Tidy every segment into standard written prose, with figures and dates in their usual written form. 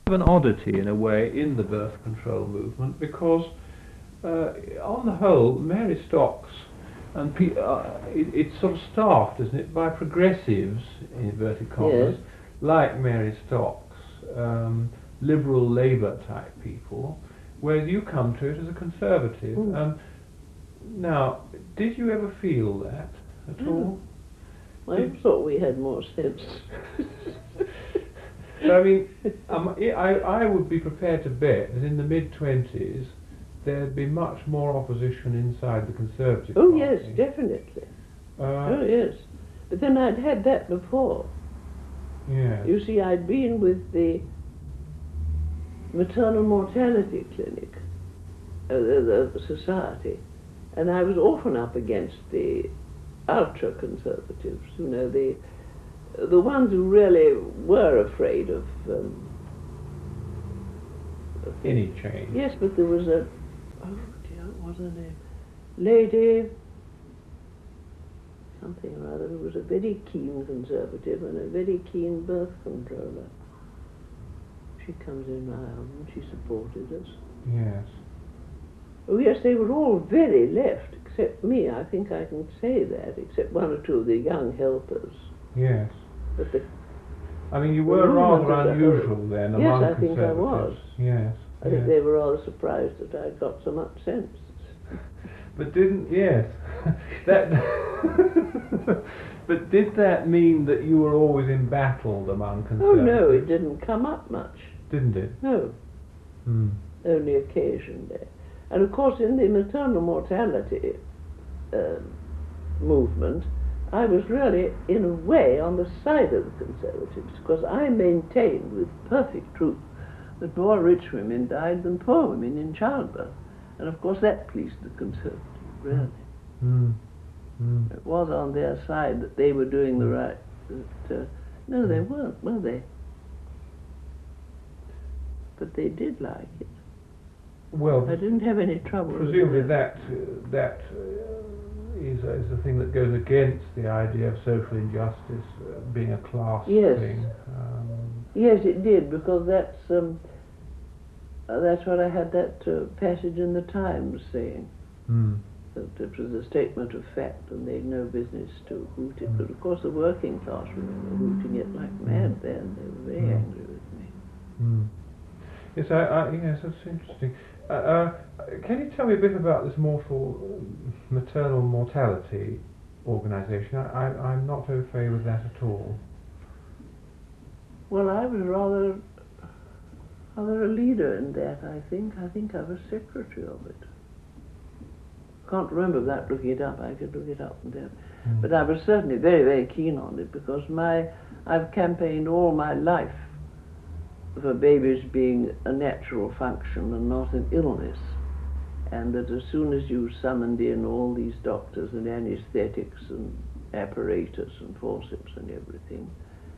of an oddity in a way in the birth control movement because, on the whole, Mary Stopes and it's sort of staffed, isn't it, by progressives, in inverted commas, Yes. like Mary Stopes, liberal Labour type people, whereas you come to it as a conservative. Now, did you ever feel that at all? I thought we had more sense. So, I mean, I would be prepared to bet that in the mid-20s there'd be much more opposition inside the Conservative Party. Oh yes, definitely. Oh yes. But then I'd had that before. Yeah. You see, I'd been with the maternal mortality clinic, the society, and I was often up against the ultra-conservatives, you know, the ones who really were afraid of any change. Yes, but there was a, oh dear, what was her name? Lady something or other, who was a very keen conservative and a very keen birth controller. She comes in my home and she supported us. Yes. Oh yes, they were all very left, except me, I think I can say that, except one or two of the young helpers. Yes. But the I mean, you were rather unusual then among Yes, I think I was. Yes. I think they were rather surprised that I'd got so much sense. But yes. That. But did that mean that you were always embattled among conservatives? Oh no, it didn't come up much. Didn't it? No. Only occasionally. And of course in the maternal mortality movement, I was really, in a way, on the side of the Conservatives, because I maintained with perfect truth that more rich women died than poor women in childbirth. And of course that pleased the Conservatives, really. It was on their side that they were doing the right. No, they weren't, were they? But they did like it. Well, I didn't have any trouble. Presumably that is a thing that goes against the idea of social injustice being a class thing. Yes, it did, because that's what I had that passage in the Times saying. That it was a statement of fact and they'd no business to hoot it. But of course the working class women were hooting it like mad then. They were very angry with me. Yes, yes, that's interesting. Can you tell me a bit about this maternal mortality organisation? I'm not au fait with that at all. Well, I was rather a leader in that, I think. I think I was secretary of it. Can't remember without looking it up. I could look it up and down. But I was certainly very, very keen on it because I've campaigned all my life for babies being a natural function and not an illness, and that as soon as you summoned in all these doctors and anesthetics and apparatus and forceps and everything,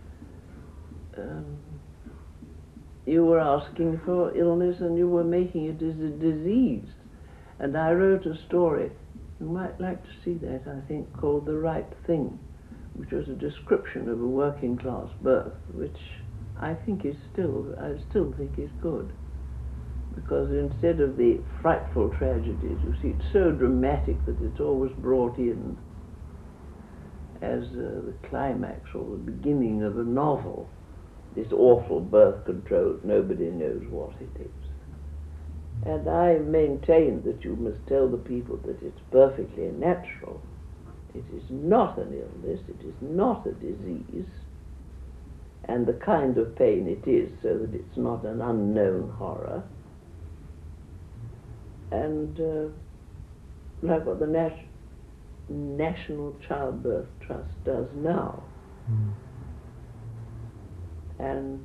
you were asking for illness and you were making it as a disease. And I wrote a story, you might like to see that, I think, called The Right Thing, which was a description of a working class birth, which I still think is good. Because instead of the frightful tragedies, you see, it's so dramatic that it's always brought in as the climax or the beginning of a novel. This awful birth control, nobody knows what it is. And I maintain that you must tell the people that it's perfectly natural. It is not an illness, it is not a disease, and the kind of pain it is, so that it's not an unknown horror. And like what the National Childbirth Trust does now. And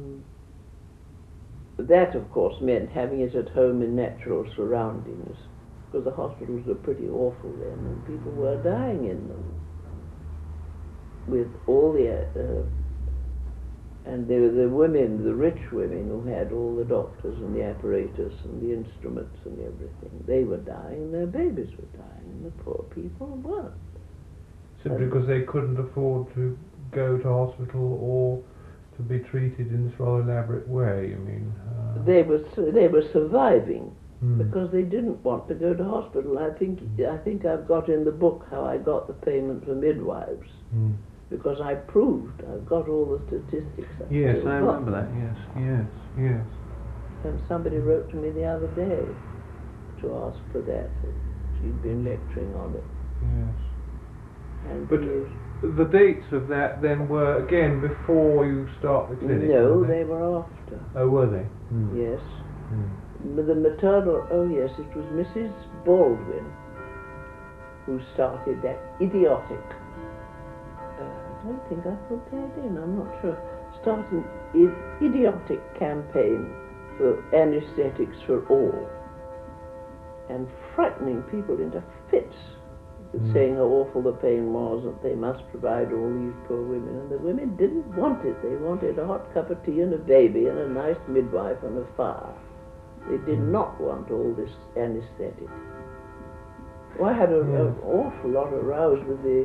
that, of course, meant having it at home in natural surroundings, because the hospitals were pretty awful then, and people were dying in them with all the and the women, the rich women who had all the doctors and the apparatus and the instruments and everything, they were dying, their babies were dying, and the poor people weren't. Simply because they couldn't afford to go to hospital or to be treated in this rather elaborate way, you mean? They were surviving Hmm. because they didn't want to go to hospital. I think I've got in the book how I got the payment for midwives, Hmm. because I've got all the statistics. Yes, I remember that. Yes. And somebody wrote to me the other day to ask for that. She'd been lecturing on it. Yes. And But the dates of that then were again before you start the clinic? no, were they were after. Oh, were they? Hmm. Yes. Hmm. The maternal, oh yes, it was Mrs. Baldwin who started that idiotic, I don't think I put that in, I'm not sure, started idiotic campaign for anaesthetics for all, and frightening people into fits with saying how awful the pain was, that they must provide all these poor women, and the women didn't want it. They wanted a hot cup of tea and a baby and a nice midwife and a fire. They did not want all this anaesthetic. Well, I had an awful lot of rows with the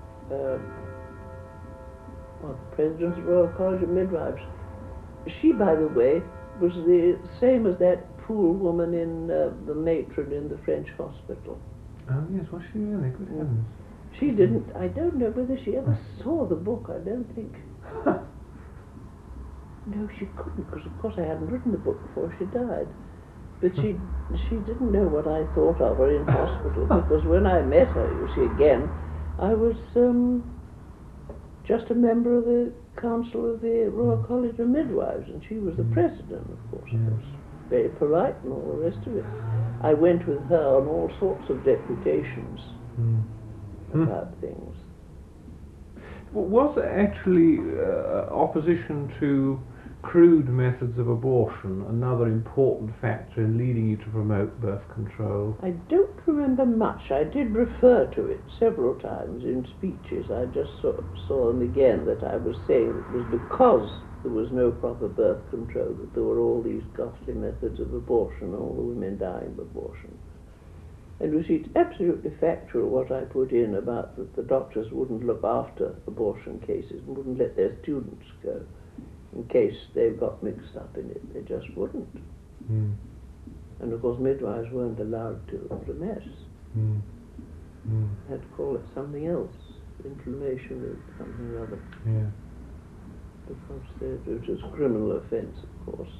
President of the Royal College of Midwives. She, by the way, was the same as that poor woman in the matron in the French hospital. Oh yes, was she really? Good heavens. She didn't, I don't know whether she ever saw the book, I don't think. No, she couldn't, because of course I hadn't written the book before she died. But she didn't know what I thought of her in hospital, because when I met her, you see, again, I was just a member of the Council of the Royal College of Midwives, and she was the president, of course. It was very polite and all the rest of it. I went with her on all sorts of deputations about things. Was there actually opposition to crude methods of abortion another important factor in leading you to promote birth control? I don't remember much. I did refer to it several times in speeches. I just saw them again, that I was saying it was because there was no proper birth control that there were all these ghastly methods of abortion, all the women dying of abortion. And you see, it's absolutely factual what I put in about that the doctors wouldn't look after abortion cases and wouldn't let their students go in case they got mixed up in it. They just wouldn't. And of course midwives weren't allowed to. It was a mess. Had to call it something else, inflammation or something or other. Yeah. Because it was a criminal offence, of course.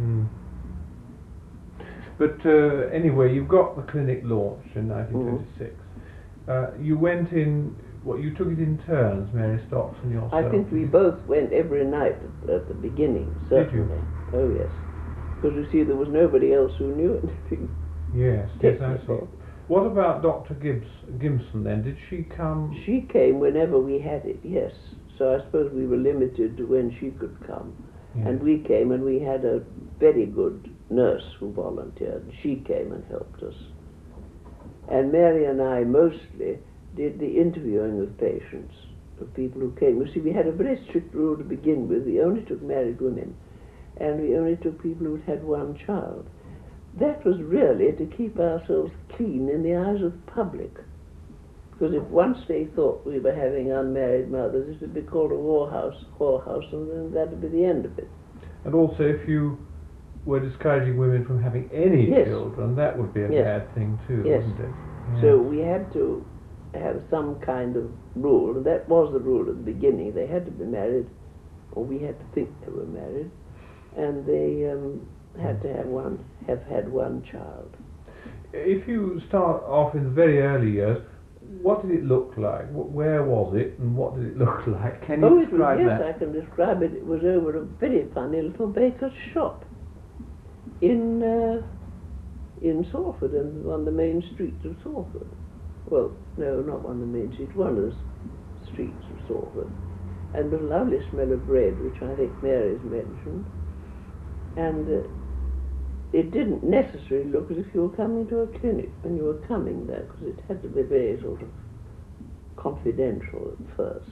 But anyway, you got the clinic launched in 1926. You went in, you took it in turns, Mary Stocks and yourself? I think we both went every night at the beginning, certainly. Did you? Oh yes. Because you see, there was nobody else who knew anything. Yes, I saw. What about Dr. Gimson then? Did she come? She came whenever we had it, yes. So I suppose we were limited to when she could come. Yes. And we came, and we had a very good nurse who volunteered. She came and helped us. And Mary and I mostly did the interviewing of patients, of people who came. You see, we had a very strict rule to begin with. We only took married women, and we only took people who'd had one child. That was really to keep ourselves clean in the eyes of the public. Because if once they thought we were having unmarried mothers, it would be called a whorehouse, and then that would be the end of it. And also, if you were discouraging women from having any Yes. children, that would be a Yes. bad thing too, Yes. wouldn't it? So we had to have some kind of rule, and that was the rule at the beginning. They had to be married, or we had to think they were married, and they had to have had one child. If you start off in the very early years, what did it look like? Where was it, and what did it look like? Can you describe yes, that? I can describe it. It was over a very funny little baker's shop in Salford, and on the main streets of Salford. Well, no, not one of the main streets, one of the streets of Salford. And with a lovely smell of bread, which I think Mary's mentioned. And it didn't necessarily look as if you were coming to a clinic when you were coming there, because it had to be very sort of confidential at first.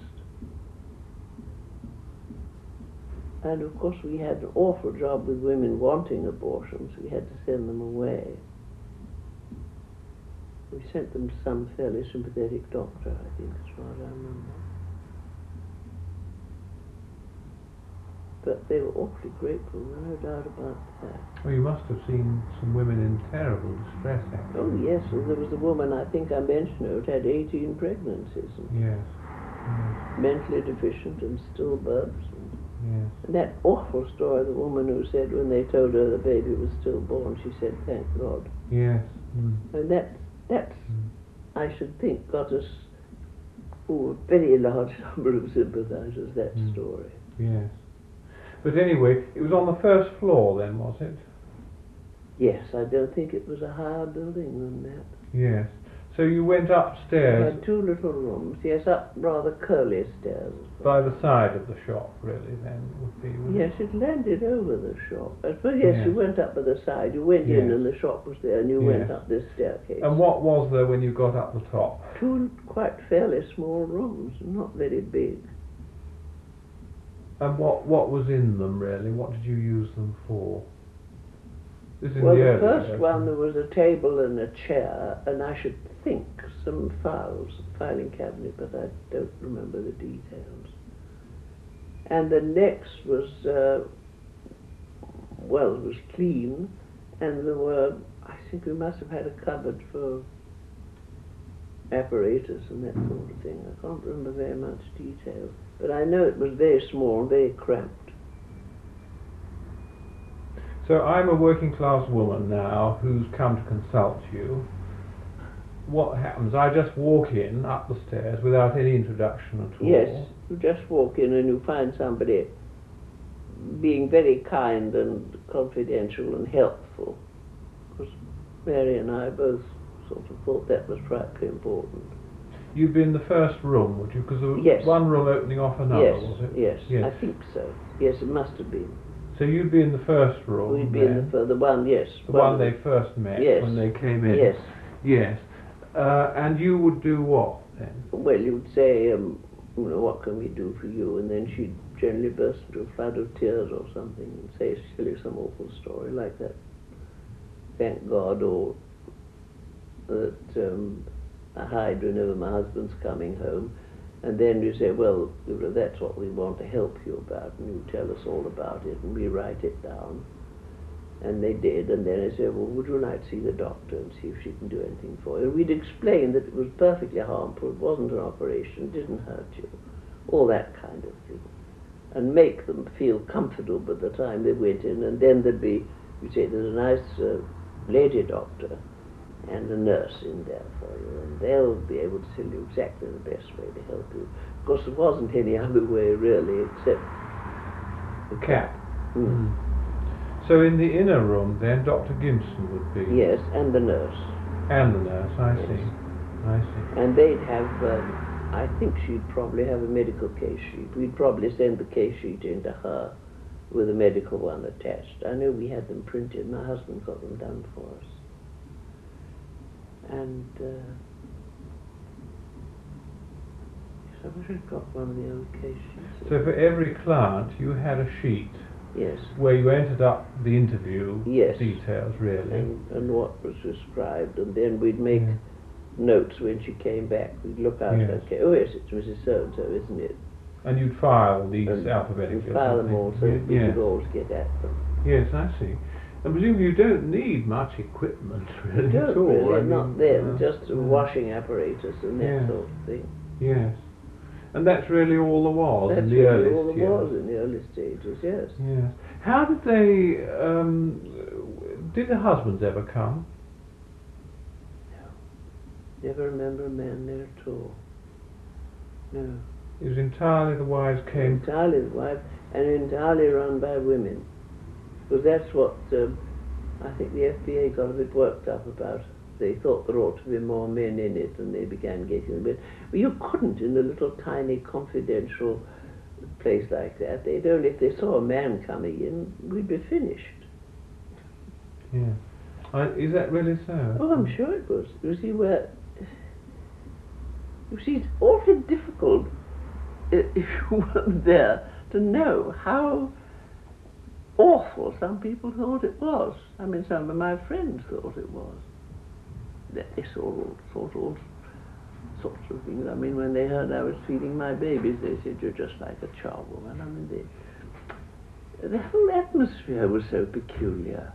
And of course we had an awful job with women wanting abortions. We had to send them away. We sent them to some fairly sympathetic doctor, I think, as far as I remember. But they were awfully grateful, no doubt about that. Well, you must have seen some women in terrible distress, Oh actually. yes, well, there was a woman, I think I mentioned her, who had 18 pregnancies, and Yes. mentally deficient and stillbirths. Yes. And that awful story, the woman who said when they told her the baby was stillborn, she said, "Thank God." Yes. Mm. And that's, I should think, got us a very large number of sympathisers, that story. Yes. But anyway, it was on the first floor then, was it? Yes, I don't think it was a higher building than that. Yes. So you went It upstairs had two little rooms, yes, up rather curly stairs. by the side of the shop, really, then, would be, wouldn't Yes, it landed over the shop. I suppose, yes, Yes. you went up by the side, you went in Yes. and the shop was there, and you went Yes. up this staircase. And what was there when you got up the top? Two quite fairly small rooms, not very big. And what was in them, really? What did you use them for? This is Well, the the early first days, one, there was a table and a chair, and I should think some files, filing cabinet, but I don't remember the details. And the next was, well, it was clean, and there were, I think we must have had a cupboard for apparatus and that sort of thing. I can't remember very much detail, but I know it was very small, very cramped. So I'm a working class woman now who's come to consult you. What happens? I just walk in up the stairs without any introduction at all. Yes, you just walk in and you find somebody being very kind and confidential and helpful. Because Mary and I both sort of thought that was frightfully important. You'd be in the first room, would you? Because there was Yes. one room opening off another, Yes, was it? yes, Yes. I think so. Yes, it must have been. So you'd be in the first room. We'd be in then, the one, yes. the one they first met Yes. when they came in. Yes. Yes. And you would do what then? Well, you'd say, you know, what can we do for you? And then she'd generally burst into a flood of tears or something and say, silly, some awful story like that. Thank God, or that I hide whenever my husband's coming home. And then you say, well, you know, that's what we want to help you about, and you tell us all about it, and we write it down. And they did, and then I said, well, would you like to see the doctor and see if she can do anything for you? And we'd explain that it was perfectly harmful, it wasn't an operation, it didn't hurt you, all that kind of thing. And make them feel comfortable by the time they went in, and then there'd be, you'd say, there's a nice lady doctor and a nurse in there for you, and they'll be able to tell you exactly the best way to help you. Of course, there wasn't any other way, really, except the Cap. So in the inner room, then, Dr. Gimson would be? Yes, and the nurse. And the nurse, I Yes. see. I see. And they'd have, I think she'd probably have a medical case sheet. We'd probably send the case sheet into her with a medical one attached. I know we had them printed. My husband got them done for us. And I wish I'd got one of the old case sheets. So for every client, you had a sheet Yes. where you entered up the interview Yes. details, really. And what was described, and then we'd make Yeah. notes when she came back. We'd look out Yes. her case. Oh yes, it's Mrs. So-and-so, isn't it? And you'd file these And alphabetically. we file them all so that we yes. could always get at them. Yes, I see. And presumably you don't need much equipment, really, at Don't all. really, I mean, not then, just a yeah. washing apparatus and that Yeah. sort of thing. Yes. And that's really all there was That's in the really earliest all there years. was in the early stages, yes. Yes. How did they, did the husbands ever come? Never remember a man there at all. No. It was entirely the wives came. Entirely the wife, and entirely run by women. Because that's what I think the FBA got a bit worked up about. They thought there ought to be more men in it, and they began getting a bit. Well, you couldn't in a little tiny confidential place like that. They'd only, if they saw a man coming in, we'd be finished. Yeah. Is that really so? Oh, I'm sure it was. You see, it's awfully difficult if you weren't there to know how awful some people thought it was. I mean, some of my friends thought it was. They saw all sorts of things. I mean, when they heard I was feeding my babies, they said, "You're just like a charwoman." I mean, The whole atmosphere was so peculiar.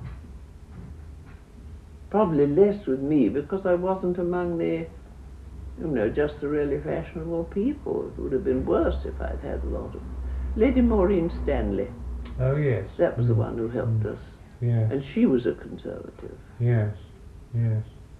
Probably less with me because I wasn't among the, just the really fashionable people. It would have been worse if I'd had a lot of... Lady Maureen Stanley. Oh, yes. That was the one who helped us. Yes. And she was a conservative. Yes, yes.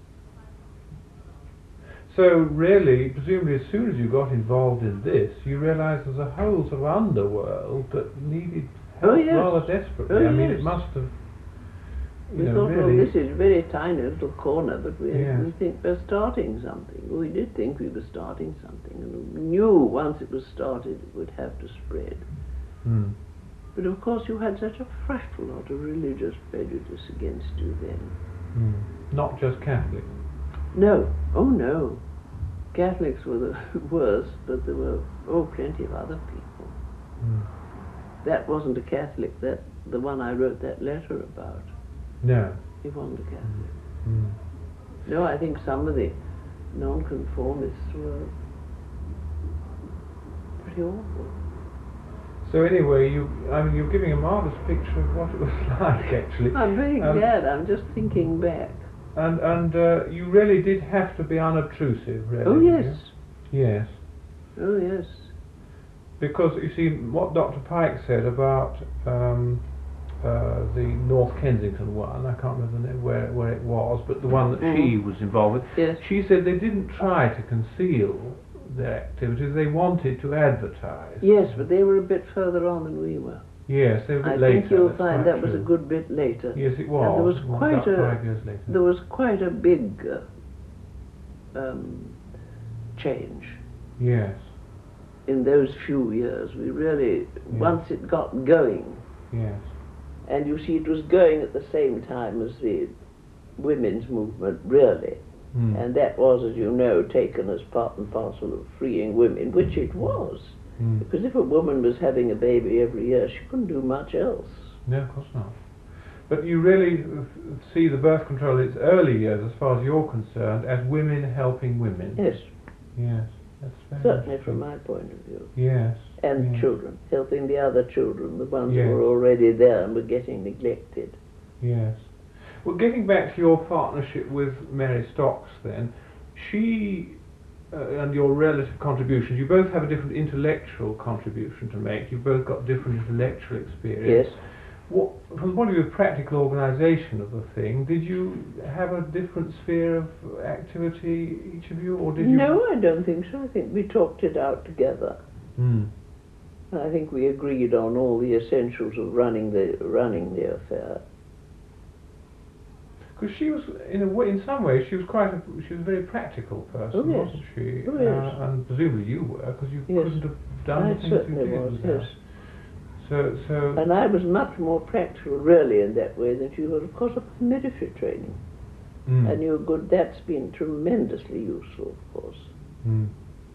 So really, presumably as soon as you got involved in this, you realised there's a whole sort of underworld that needed help rather desperately. Oh, I mean, yes. it must have, we thought, really... well, this is a very tiny little corner, but we Yes. think we're starting something. We did think we were starting something, and we knew once it was started it would have to spread. Hmm. But of course you had such a frightful lot of religious prejudice against you then. Hmm. Not just Catholics. No, oh no. Catholics were the worst, but there were plenty of other people. Hmm. That wasn't a Catholic, the one I wrote that letter about. No. He wasn't a Catholic. Hmm. No, I think some of the nonconformists were pretty awful. So anyway, you're giving a marvellous picture of what it was like, actually. I'm very glad. I'm just thinking back. And you really did have to be unobtrusive, really. Oh yes. Yes. Oh yes. Because you see, what Dr. Pike said about the North Kensington one, I can't remember the name, where it was, but the one that she was involved with. Yes. She said they didn't try to conceal their activities; they wanted to advertise. Yes, but they were a bit further on than we were. Yes, they were a bit I later. think you'll that's find quite that was a true. good bit later. Yes, it was. And there was About quite 5 years later. There was quite a big change Yes. in those few years. We really, once it got going, Yes. and you see it was going at the same time as the women's movement, really. Mm. And that was, as you know, taken as part and parcel of freeing women, which it was. Mm. Because if a woman was having a baby every year, she couldn't do much else. No, of course not. But you really see the birth control in its early years, as far as you're concerned, as women helping women. Yes, Yes, that's very certainly true. from my point of view. Yes. And yes. children, helping the other children, the ones Yes. who were already there and were getting neglected. Yes. Well, getting back to your partnership with Mary Stocks then, she and your relative contributions, you both have a different intellectual contribution to make, you've both got different intellectual experience. Yes. What, from the point of view of practical organisation of the thing, did you have a different sphere of activity, each of you, or did you... No, I don't think so. I think we talked it out together. Mm. And I think we agreed on all the essentials of running the affair. Because she was, in a way, in some ways, she was a very practical person, Oh, yes. wasn't she? Oh, yes. And presumably you were, because you Yes. couldn't have done I the things you certainly did was, without. yes. So. And I was much more practical, really, in that way than she was, of course, of military training. Mm. And you're good. That's been tremendously useful, of course. Mm.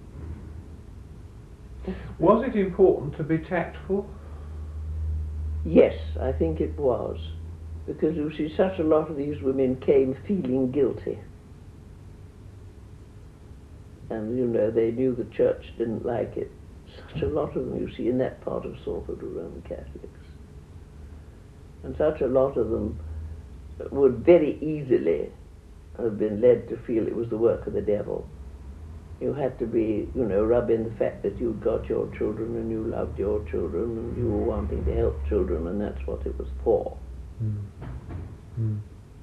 Was it important to be tactful? Yes, I think it was. Because you see, such a lot of these women came feeling guilty. And, you know, they knew the church didn't like it. Such a lot of them, you see, in that part of Salford were Roman Catholics. And such a lot of them would very easily have been led to feel it was the work of the devil. You had to be, you know, rub in the fact that you'd got your children and you loved your children and you were wanting to help children, and that's what it was for. Mm. Mm.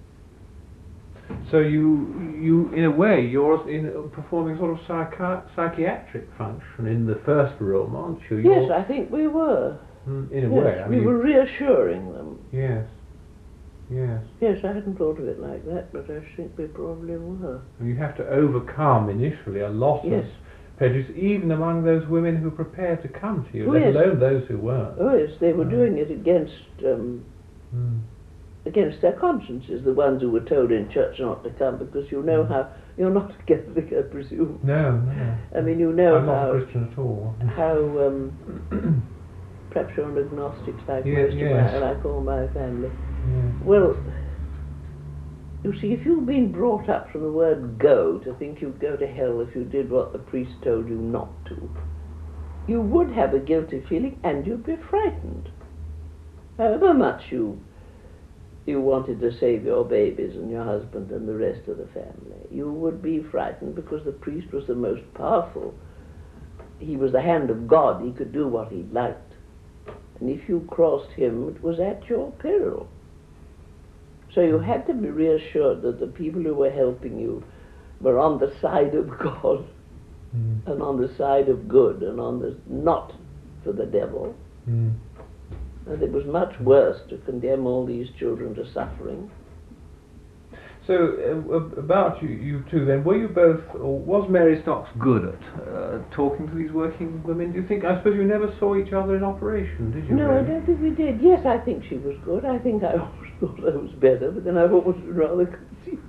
So you, in a way, you're performing sort of psychiatric function in the first room, aren't you? Yes, I think we were. In a way, I mean, we were reassuring them. Yes. Yes. Yes, I hadn't thought of it like that, but I think we probably were. And you have to overcome initially a lot of prejudice, even among those women who are prepared to come to you, let alone those who weren't. Oh yes, they were doing it against against their consciences, the ones who were told in church not to come, because you know how you're not a Catholic, I presume. No, no. I mean, you know I'm how not a Christian at all. how perhaps you're an agnostic like like all my family. Yes. Well, you see, if you've been brought up from the word go to think you'd go to hell if you did what the priest told you not to, you would have a guilty feeling and you'd be frightened. However much you wanted to save your babies and your husband and the rest of the family, you would be frightened because the priest was the most powerful. He was the hand of God. He could do what he liked. And if you crossed him, it was at your peril. So you had to be reassured that the people who were helping you were on the side of God and on the side of good and on the not for the devil. And it was much worse to condemn all these children to suffering. So, about you two then, were you both, or was Mary Stocks good at talking to these working women? Do you think, I suppose you never saw each other in operation, did you? No, really? I don't think we did. Yes, I think she was good. I think I always thought I was better, but then I've always been rather conceited.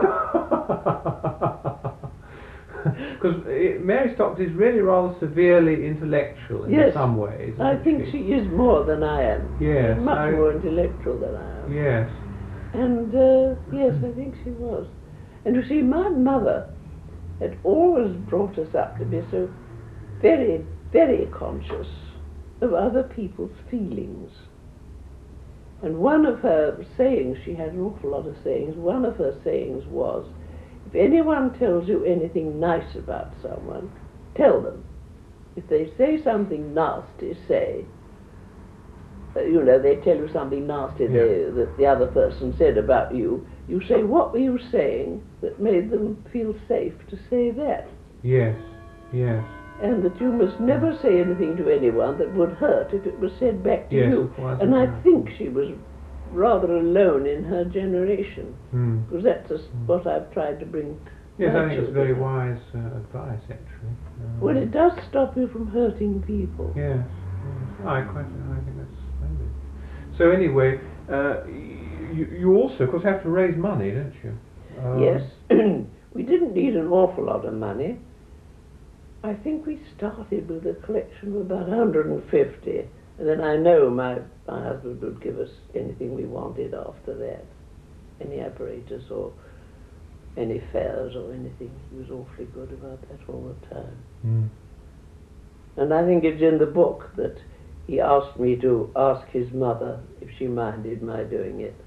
Because Mary Stocks is really rather severely intellectual in some ways. I think she is more than I am. Yes. Much more intellectual than I am. Yes. And yes, I think she was. And you see, my mother had always brought us up to be so very, very conscious of other people's feelings. And one of her sayings, she had an awful lot of sayings, one of her sayings was, if anyone tells you anything nice about someone, tell them. If they say something nasty, say, you know, they tell you something nasty that the other person said about you, you say, what were you saying that made them feel safe to say that? Yes, yes. And that you must never say anything to anyone that would hurt if it was said back to you. And I think she was rather alone in her generation, because that's what I've tried to bring. Yes, I think it's very wise advice, actually. Well, it does stop you from hurting people. Yes, yes. I think that's splendid. So anyway, you also, of course, have to raise money, don't you? Yes. We didn't need an awful lot of money. I think we started with a collection of about 150, and then I know my husband would give us anything we wanted after that, any apparatus or any fairs or anything. He was awfully good about that all the time. And I think it's in the book that he asked me to ask his mother if she minded my doing it.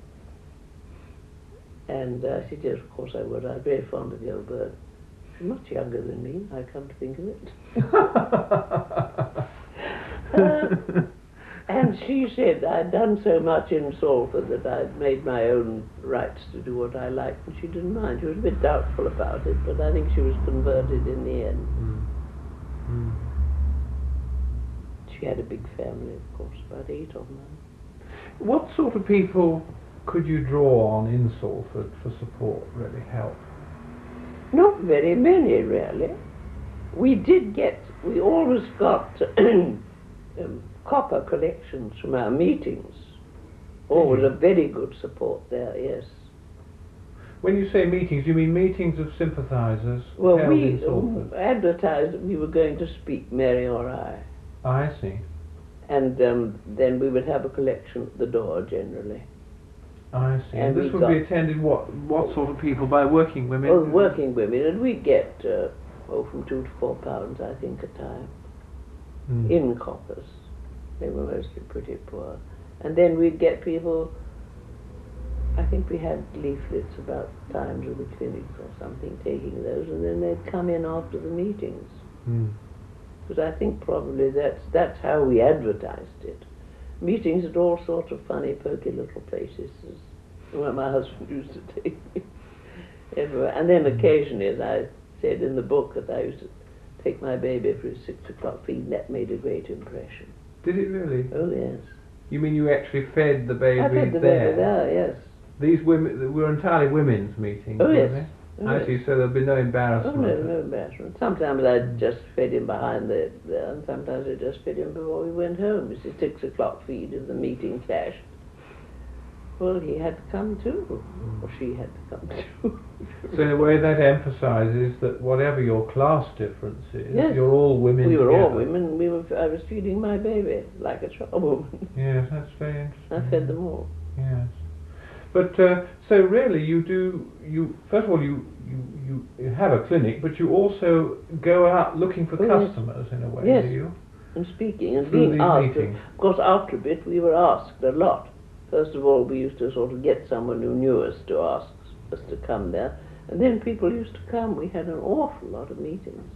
And I said, yes, of course I would. I'm very fond of the old bird. She's much younger than me, I come to think of it. And she said I'd done so much in Salford that I'd made my own rights to do what I liked, and she didn't mind. She was a bit doubtful about it, but I think she was converted in the end. She had a big family, of course, about 8 of them. What sort of people could you draw on in Salford for support, really help? Not very many, really. We always got copper collections from our meetings. Always a very good support there, yes. When you say meetings, you mean meetings of sympathisers well, held we in Salford? Advertised that we were going to speak, Mary or I. I see. And then we would have a collection at the door, generally. I see. And this would be attended what sort of people? By working women? Oh, working women, and we'd get from £2 to £4, I think, a time, in coppers. They were mostly pretty poor. And then we'd get people, I think we had leaflets about times of the clinics or something, taking those, and then they'd come in after the meetings. Because I think probably that's how we advertised it. Meetings at all sorts of funny, pokey little places, where my husband used to take me everywhere. And then occasionally, as I said in the book, that I used to take my baby for his 6 o'clock feed. That made a great impression. Did it really? Oh, yes. You mean you actually fed the baby there? I fed the baby there, yes. These women were entirely women's meetings, oh, yes. They? Oh, I see, so there'd be no embarrassment. Oh, no embarrassment. Sometimes I just fed him behind there, and sometimes I just fed him before we went home. It's a 6 o'clock feed if the meeting clashed. Well, he had to come too, or she had to come too. So in a way that emphasises that whatever your class difference is, yes. You're all women We were together. all women. I was feeding my baby like a charwoman. Yes, that's very interesting. I fed them all. Yes. But so really, first of all you have a clinic, but you also go out looking for customers in a way, yes. do you? and speaking and Through being these asked. meetings. Of course, after a bit, we were asked a lot. First of all, we used to sort of get someone who knew us to ask us to come there, and then people used to come. We had an awful lot of meetings.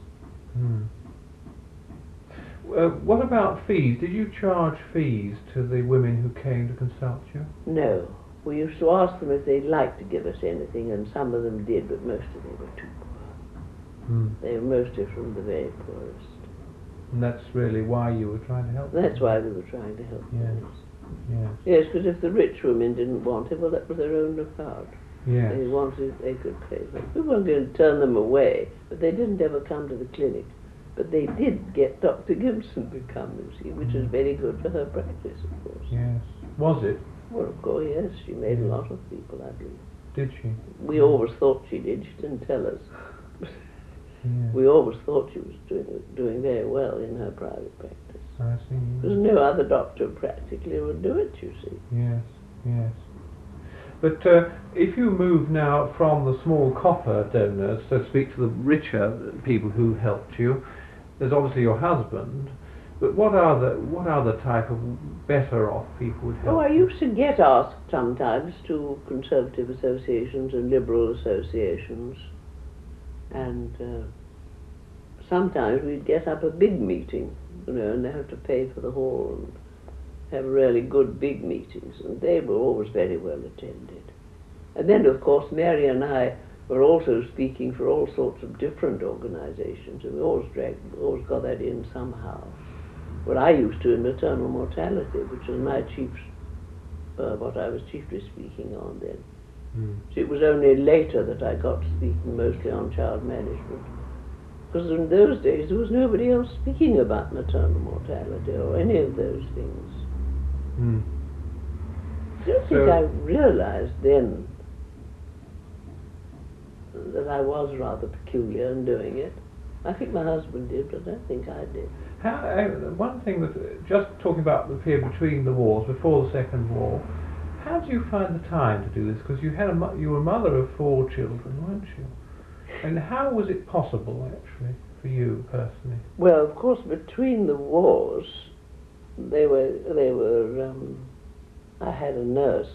What about fees? Did you charge fees to the women who came to consult you? No. We used to ask them if they'd like to give us anything, and some of them did, but most of them were too poor. They were mostly from the very poorest. And that's really why you were trying to help them? That's why we were trying to help Yes. them. Yes. Yes, because if the rich women didn't want it, well, that was their own lookout. Yes. They wanted, they could pay them. We weren't going to turn them away, but they didn't ever come to the clinic. But they did get Dr. Gibson to come, you see, which was very good for her practice, of course. Yes. Was it? Well, of course, yes, she made a lot of people, I believe. Did she? We always thought she did. She didn't tell us. Yes. We always thought she was doing very well in her private practice. I see. Because no other doctor practically would do it, you see. Yes. Yes. But if you move now from the small copper donors, so to speak, to the richer people who helped you, there's obviously your husband. But what are the type of better off people would help? Oh, I used to get asked sometimes to conservative associations and liberal associations, and sometimes we'd get up a big meeting, and they have to pay for the hall and have really good big meetings, and they were always very well attended. And then, of course, Mary and I were also speaking for all sorts of different organizations, and we always got that in somehow. What I used to in maternal mortality, which was my what I was chiefly speaking on then. So it was only later that I got to speaking mostly on child management. Because in those days there was nobody else speaking about maternal mortality or any of those things. I don't think I realized then that I was rather peculiar in doing it. I think my husband did, but I don't think I did. One thing that, just talking about the period between the wars, before the Second War, how do you find the time to do this? Because you were a mother of 4 children, weren't you? And how was it possible, actually, for you personally? Well, of course, between the wars, I had a nurse,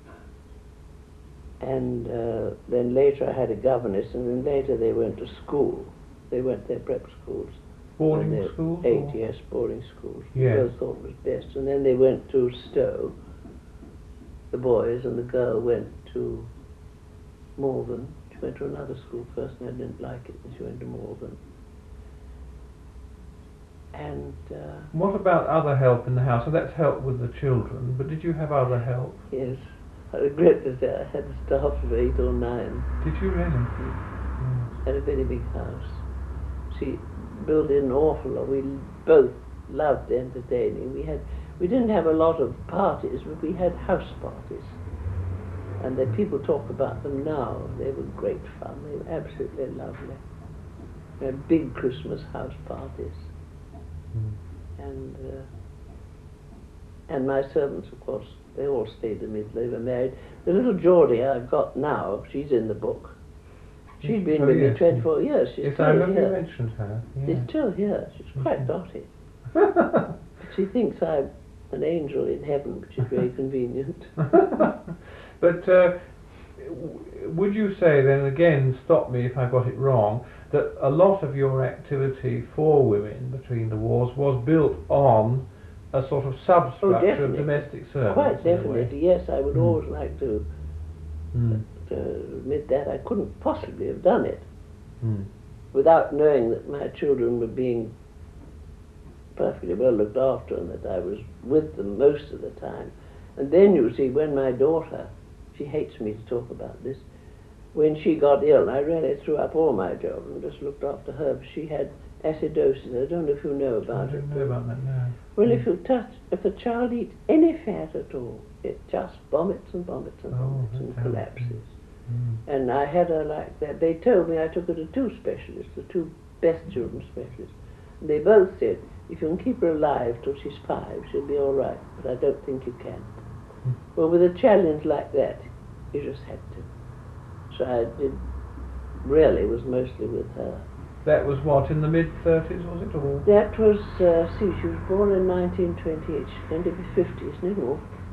and then later I had a governess, and then later they went to school. They went their prep schools. Boarding schools? 8, yes, boarding schools. Yes. We both thought it was best. And then they went to Stowe, the boys, and the girl went to Malvern. She went to another school first, and I didn't like it, and she went to Malvern. And what about other help in the house? So that's help with the children, but did you have other help? yes, I regret to say I had a staff of 8 or 9. Did you really? Had a very big house. She built in an awful lot. We both loved entertaining. We didn't have a lot of parties, but we had house parties. And the people talk about them now. They were great fun. They were absolutely lovely. We had big Christmas house parties. And my servants, of course, they all stayed with me till they were married. The little Geordie I've got now, she's in the book. She's been with me 24 years. She's yes, I still remember here. you mentioned her. Yes. She's still here. She's quite dotty. But she thinks I'm an angel in heaven, which is very convenient. But would you say then, again, stop me if I got it wrong, that a lot of your activity for women between the wars was built on a sort of substructure of domestic service? Quite definitely, yes. I would always like to admit that. I couldn't possibly have done it without knowing that my children were being perfectly well looked after and that I was with them most of the time. And then, you see, when my daughter, she hates me to talk about this, when she got ill, I really threw up all my jobs and just looked after her. She had acidosis. I don't know if you know about it. I don't know about that now. Well, if a child eats any fat at all, it just vomits and vomits and vomits and collapses. And I had her like that. They told me I took her to 2 specialists, the 2 best children's specialists. And they both said, if you can keep her alive till she's 5, she'll be all right. But I don't think you can. Well, with a challenge like that, you just had to. So I did, really was mostly with her. that was what, in the mid-30s, was it? Or? That was, see, she was born in 1928. She's going to be 50, isn't it?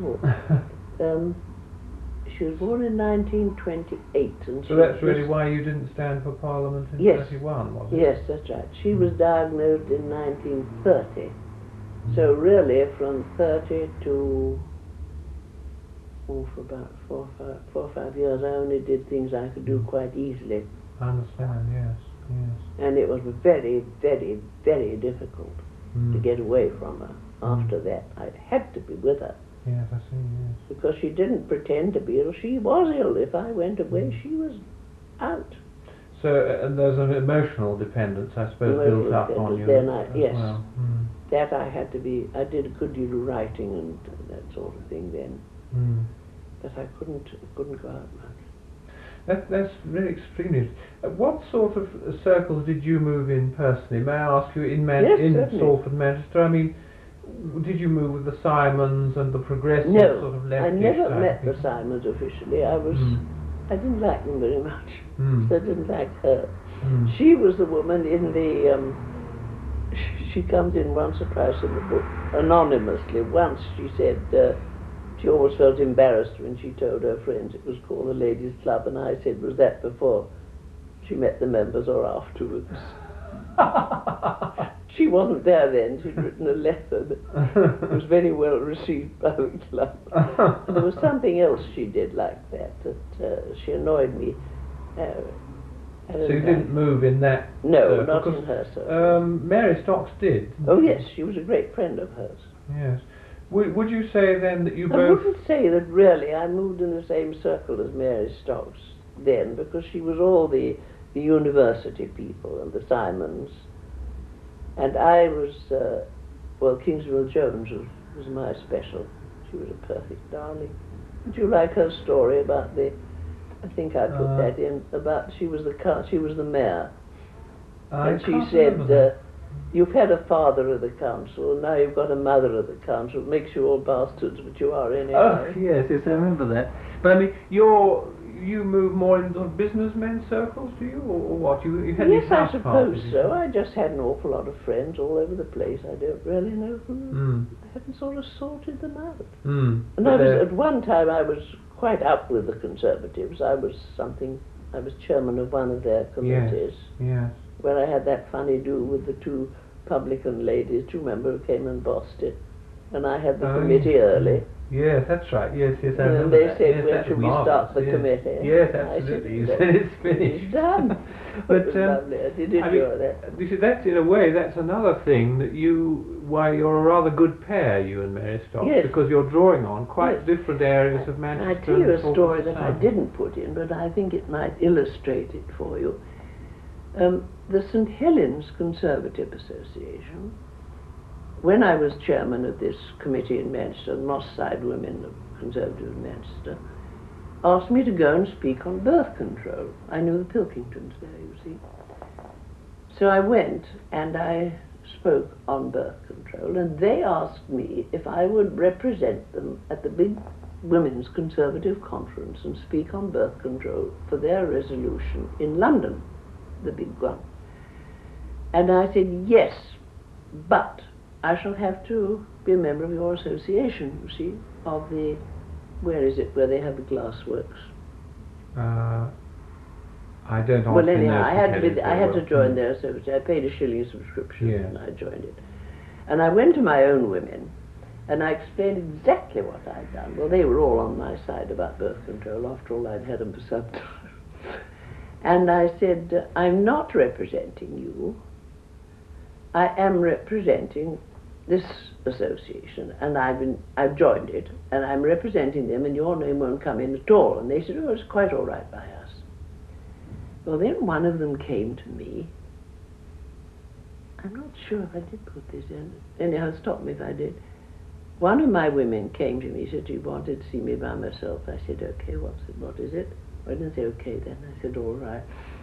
She was born in 1928. And so that's really why you didn't stand for Parliament in 31, was it? Yes, that's right. She was diagnosed in 1930. So really, from 30 to, for about 4 or 5 years, I only did things I could do quite easily. I understand, yes. And it was very, very, very difficult to get away from her after that. I had to be with her. Yes, I see, yes. Because she didn't pretend to be ill. She was ill. If I went away, she was out. So, and there's an emotional dependence, I suppose, built up on you then as well. That I had to be. I did a good deal of writing and that sort of thing then. But I couldn't go out much. That's really extremely. What sort of circles did you move in personally? May I ask you, in Salford, Manchester? I mean, did you move with the Simons and the progressive sort of leftish? I never met the Simons officially. I didn't like them very much. So I didn't like her. She was the woman in the. She comes in once or twice in the book anonymously. Once she said. She always felt embarrassed when she told her friends it was called the Ladies' Club, and I said, was that before she met the members or afterwards? She wasn't there then. She'd written a letter that was very well received by the club. And there was something else she did like that she annoyed me. So you didn't move in that? No, not in her circle. Mary Stocks did. Oh yes, she was a great friend of hers. Yes. Would you say then that you both... I wouldn't say that really I moved in the same circle as Mary Stocks then, because she was all the university people and the Simons. And I was, Kingsville Jones was my special. She was a perfect darling. Would you like her story about I think I put that in, about she was the mayor. And she said, you've had a father of the council, and now you've got a mother of the council. It makes you all bastards, but you are anyway. Oh, yes, I remember that. But I mean, you move more in sort of businessmen circles, do you, or what? You had yes, I suppose so. I just had an awful lot of friends all over the place. I don't really know who. I haven't sort of sorted them out. And at one time I was quite up with the Conservatives. I was chairman of one of their committees. Yes. Where I had that funny do with the two publican ladies, two members who came and bossed it. And I had the committee early. Yes, that's right. Yes, I remember and they that. said, yes, when should we start the committee? Yes, absolutely. You said it's finished. It's done. But it was lovely. I did enjoy that. You see, that's in a way, that's another thing that why you're a rather good pair, you and Mary Stocks, because you're drawing on quite different areas of Manchester. I tell you a story that I didn't put in, but I think it might illustrate it for you. The St. Helens Conservative Association, when I was chairman of this committee in Manchester, the Moss Side Women of Conservative in Manchester, asked me to go and speak on birth control. I knew the Pilkingtons there, you see. So I went and I spoke on birth control, and they asked me if I would represent them at the big Women's Conservative Conference and speak on birth control for their resolution in London, the big one. And I said, yes, but I shall have to be a member of your association, you see, of the, where is it, where they have the glass works? I don't know. Well, anyhow, I had to join their association. I paid a shilling subscription and I joined it. And I went to my own women and I explained exactly what I'd done. Well, they were all on my side about birth control. After all, I'd had them for some time. And I said, I'm not representing you. I am representing this association, and I've joined it, and I'm representing them, and your name won't come in at all. And they said, oh, it's quite all right by us. Well, then one of them came to me. I'm not sure if I did put this in. Anyhow, stop me if I did. One of my women came to me, said she wanted to see me by myself. I said, okay, what is it? I didn't say okay then. I said, all right.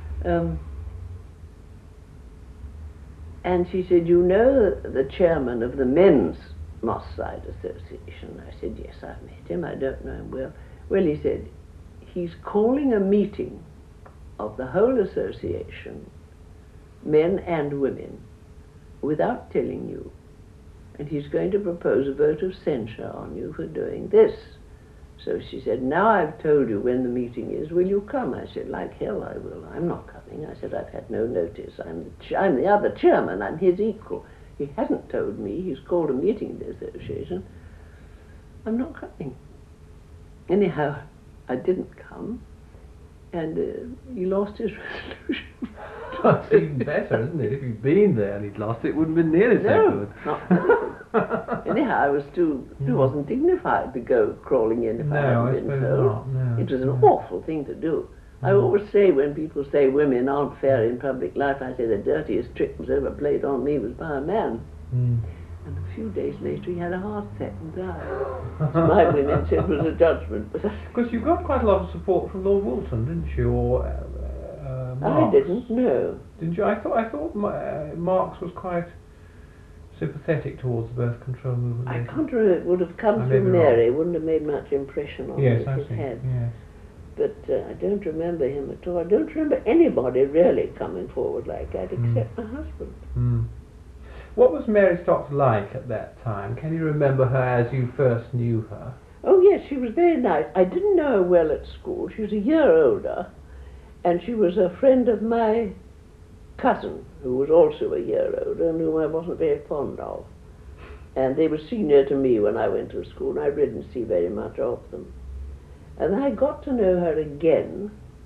And she said, you know the chairman of the Men's Moss Side Association? I said, yes, I've met him. I don't know him well. Well, he said, he's calling a meeting of the whole association men and women, without telling you. And he's going to propose a vote of censure on you for doing this. So she said, now I've told you when the meeting is, will you come? I said, like hell I will. I'm not coming. I said, I've had no notice. I'm the other chairman. I'm his equal. He hasn't told me. He's called a meeting of the association. I'm not coming. Anyhow, I didn't come, and he lost his resolution. That's even better, isn't it? If he'd been there and he'd lost it, it wouldn't have been nearly so good. Not very good. Anyhow, I was it wasn't dignified to go crawling in if I hadn't been told. No, it was an awful thing to do. I always say when people say women aren't fair in public life, I say the dirtiest trick was ever played on me was by a man. And a few days later he had a heart attack and died. My women said it was a judgment. Because you got quite a lot of support from Lord Woolton, didn't you? Or Marx? I didn't, no. Didn't you? I thought Marx was quite sympathetic towards the birth control movement. I can't remember. It would have come through Mary. It wouldn't have made much impression on me if it had. Yes. But I don't remember him at all. I don't remember anybody really coming forward like that except my husband. What was Mary Stocks like at that time? Can you remember her as you first knew her? Oh yes, she was very nice. I didn't know her well at school. She was a year older, and she was a friend of my cousin, who was also a year older and whom I wasn't very fond of. And they were senior to me when I went to school, and I didn't see very much of them. And I got to know her again.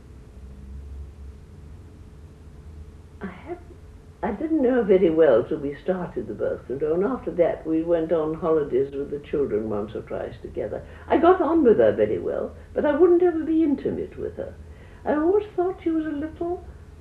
I didn't know her very well till we started the birth control, and after that we went on holidays with the children once or twice together. I got on with her very well, but I wouldn't ever be intimate with her. I always thought she was a little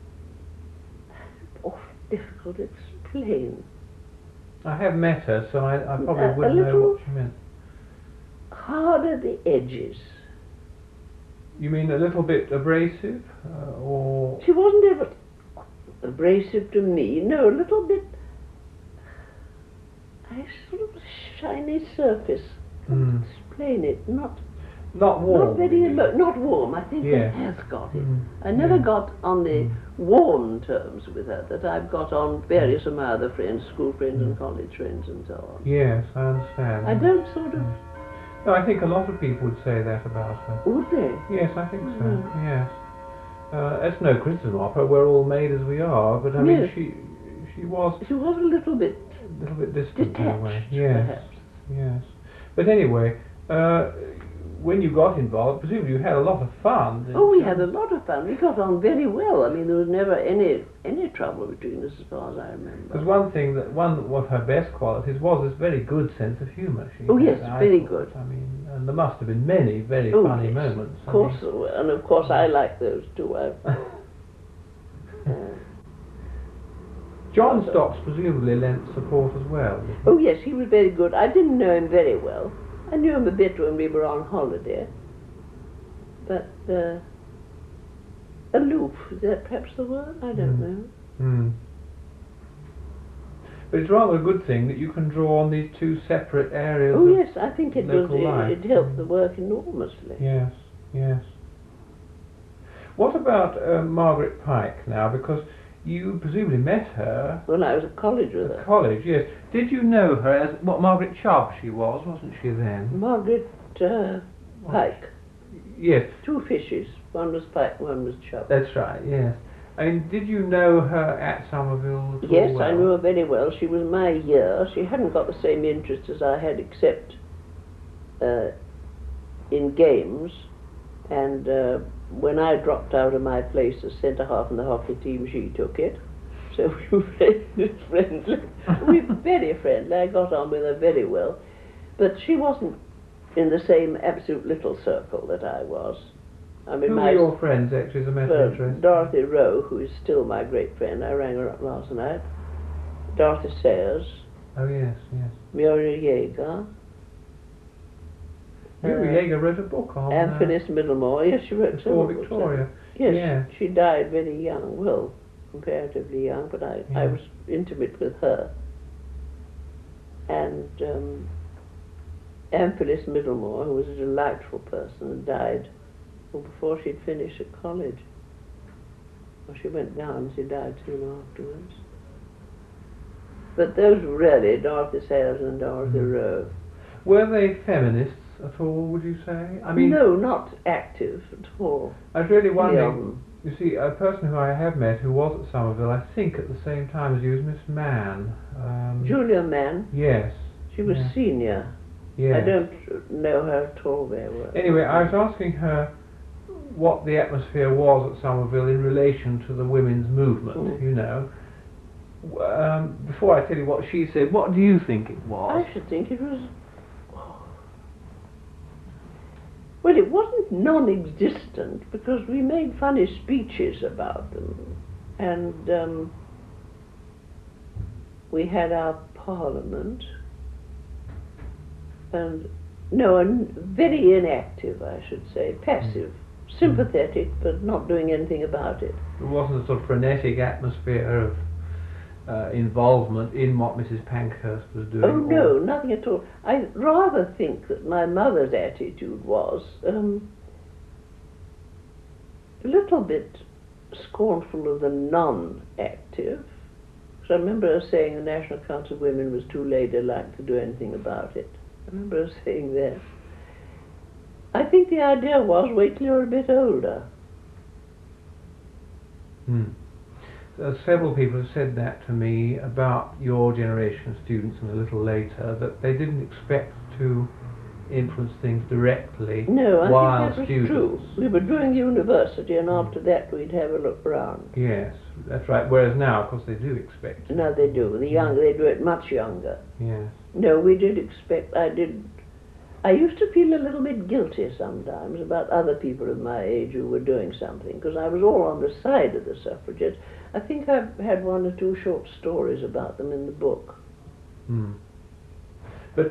difficult to explain. I have met her, so I probably wouldn't know what she meant. Hard at the edges. You mean a little bit abrasive, or? She wasn't ever abrasive to me. No, a little bit. A sort of shiny surface. Can't explain it. Not warm. Not very. Not warm. I think it has got it. I never got on the warm terms with her that I've got on various of my other friends, school friends and college friends and so on. Yes, I understand. I don't sort of. No, I think a lot of people would say that about her. Would they? Yes, I think so. Yes. That's no criticism of her. We're all made as we are, but I mean, she was. She was a little bit distant detached, in a way. Yes. Perhaps. Yes. But anyway, when you got involved, presumably you had a lot of fun. Oh, we had a lot of fun. We got on very well. I mean, there was never any trouble between us as far as I remember. Because one of her best qualities was this very good sense of humour. Yes, very good. I mean, and there must have been many very funny moments. Of course there were, and of course I like those too. John Stocks presumably lent support as well. Oh yes, he was very good. I didn't know him very well. I knew him a bit when we were on holiday, but aloof, is that perhaps the word? I don't know. But it's rather a good thing that you can draw on these two separate areas. Oh yes, I think it helped the work enormously. Yes, yes. What about Margaret Pike now? Because you presumably met her. When I was at college with her. College, yes. Did you know her as Margaret Chubb she was, wasn't she then? Margaret Pike. Yes. Two fishes. One was Pike, one was Chubb. That's right, yes. I mean, did you know her at Somerville at all? Yes, I knew her very well. She was my year. She hadn't got the same interest as I had, except in games. And when I dropped out of my place as centre-half in the hockey team, she took it. So we were very friendly. We were very friendly. I got on with her very well. But she wasn't in the same absolute little circle that I was. I mean, who were your friends, actually, as a matter of interest? Dorothy Rowe, who is still my great friend. I rang her up last night. Dorothy Sayers. Oh, yes, yes. Muriel Yeager. Muriel Yeager wrote a book on... And Phyllis Middlemore. Yes, she wrote several books. Victoria. Yes, she died very young. Well, comparatively young, but I was intimate with her. And Phyllis Middlemore, who was a delightful person, and died before she'd finished at college. Well, she went down, she died soon afterwards. But those were really Dorothy Sayers and Dorothy Rowe. Were they feminists at all, would you say? I mean, no, not active at all. I was really wondering, you see, a person who I have met who was at Somerville, I think at the same time as you, was Miss Mann. Julia Mann? Yes. She was senior. Yes. I don't know her at all very well. Anyway, I was asking her what the atmosphere was at Somerville in relation to the women's movement, you know. Before I tell you what she said, what do you think it was? I should think it was... Well, it wasn't non-existent because we made funny speeches about them, and we had our parliament, and very inactive, I should say, passive, sympathetic, but not doing anything about it. There wasn't a sort of frenetic atmosphere of involvement in what Mrs. Pankhurst was doing? Oh no, nothing at all. I rather think that my mother's attitude was a little bit scornful of the non-active. Because I remember her saying the National Council of Women was too ladylike to do anything about it. I remember her saying that. I think the idea was wait till you're a bit older. Several people have said that to me about your generation of students and a little later, that they didn't expect to influence things directly. No, I think that was true. We were doing university, and after that we'd have a look round. Yes, that's right. Whereas now, of course, they do expect. No, they do. The younger, they do it much younger. Yes. No, we did expect. I used to feel a little bit guilty sometimes about other people of my age who were doing something, because I was all on the side of the suffragettes. I think I've had one or two short stories about them in the book. But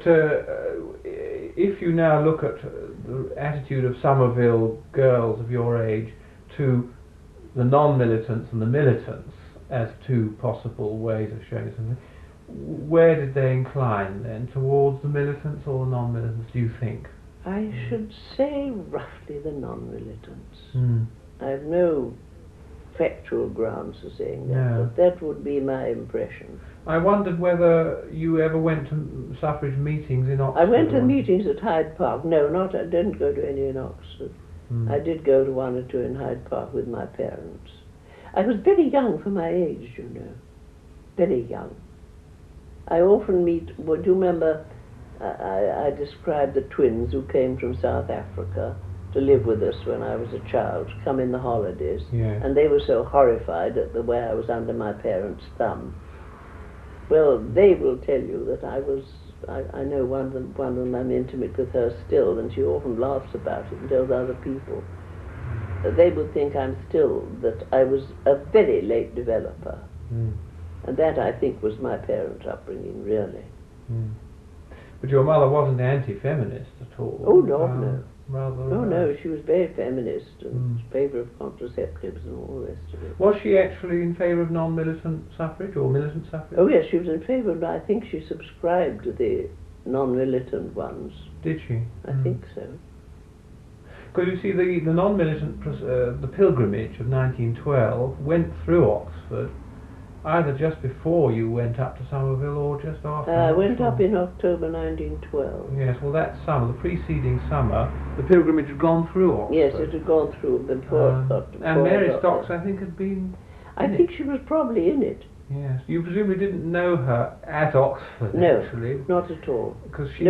if you now look at the attitude of Somerville girls of your age to the non-militants and the militants as two possible ways of showing something, where did they incline then? Towards the militants or the non-militants, do you think? I should say roughly the non-militants. I have no factual grounds for saying that, but that would be my impression. I wondered whether you ever went to suffrage meetings in Oxford. I went to meetings at Hyde Park. No, I didn't go to any in Oxford. I did go to one or two in Hyde Park with my parents. I was very young for my age, you know. Very young. I often meet, do you remember, I described the twins who came from South Africa to live with us when I was a child, come in the holidays, and they were so horrified at the way I was under my parents' thumb. Well, they will tell you that I know one of them I'm intimate with her still, and she often laughs about it and tells other people. They would think that I was a very late developer. And that, I think, was my parents' upbringing, really. But your mother wasn't anti-feminist at all? Oh, no. No, she was very feminist and in favour of contraceptives and all the rest of it. Was she actually in favour of non-militant suffrage or militant suffrage? Oh yes, she was in favour, but I think she subscribed to the non-militant ones. Did she? I think so. Because you see, the non-militant, the pilgrimage of 1912 went through Oxford either just before you went up to Somerville or just after. I went up in October 1912. Yes, well that summer, the preceding summer, the pilgrimage had gone through Oxford. Yes, it had gone through before. And Mary Stocks, I think, had been... I think she was probably in it. Yes. You presumably didn't know her at Oxford, actually? No, not at all. Because she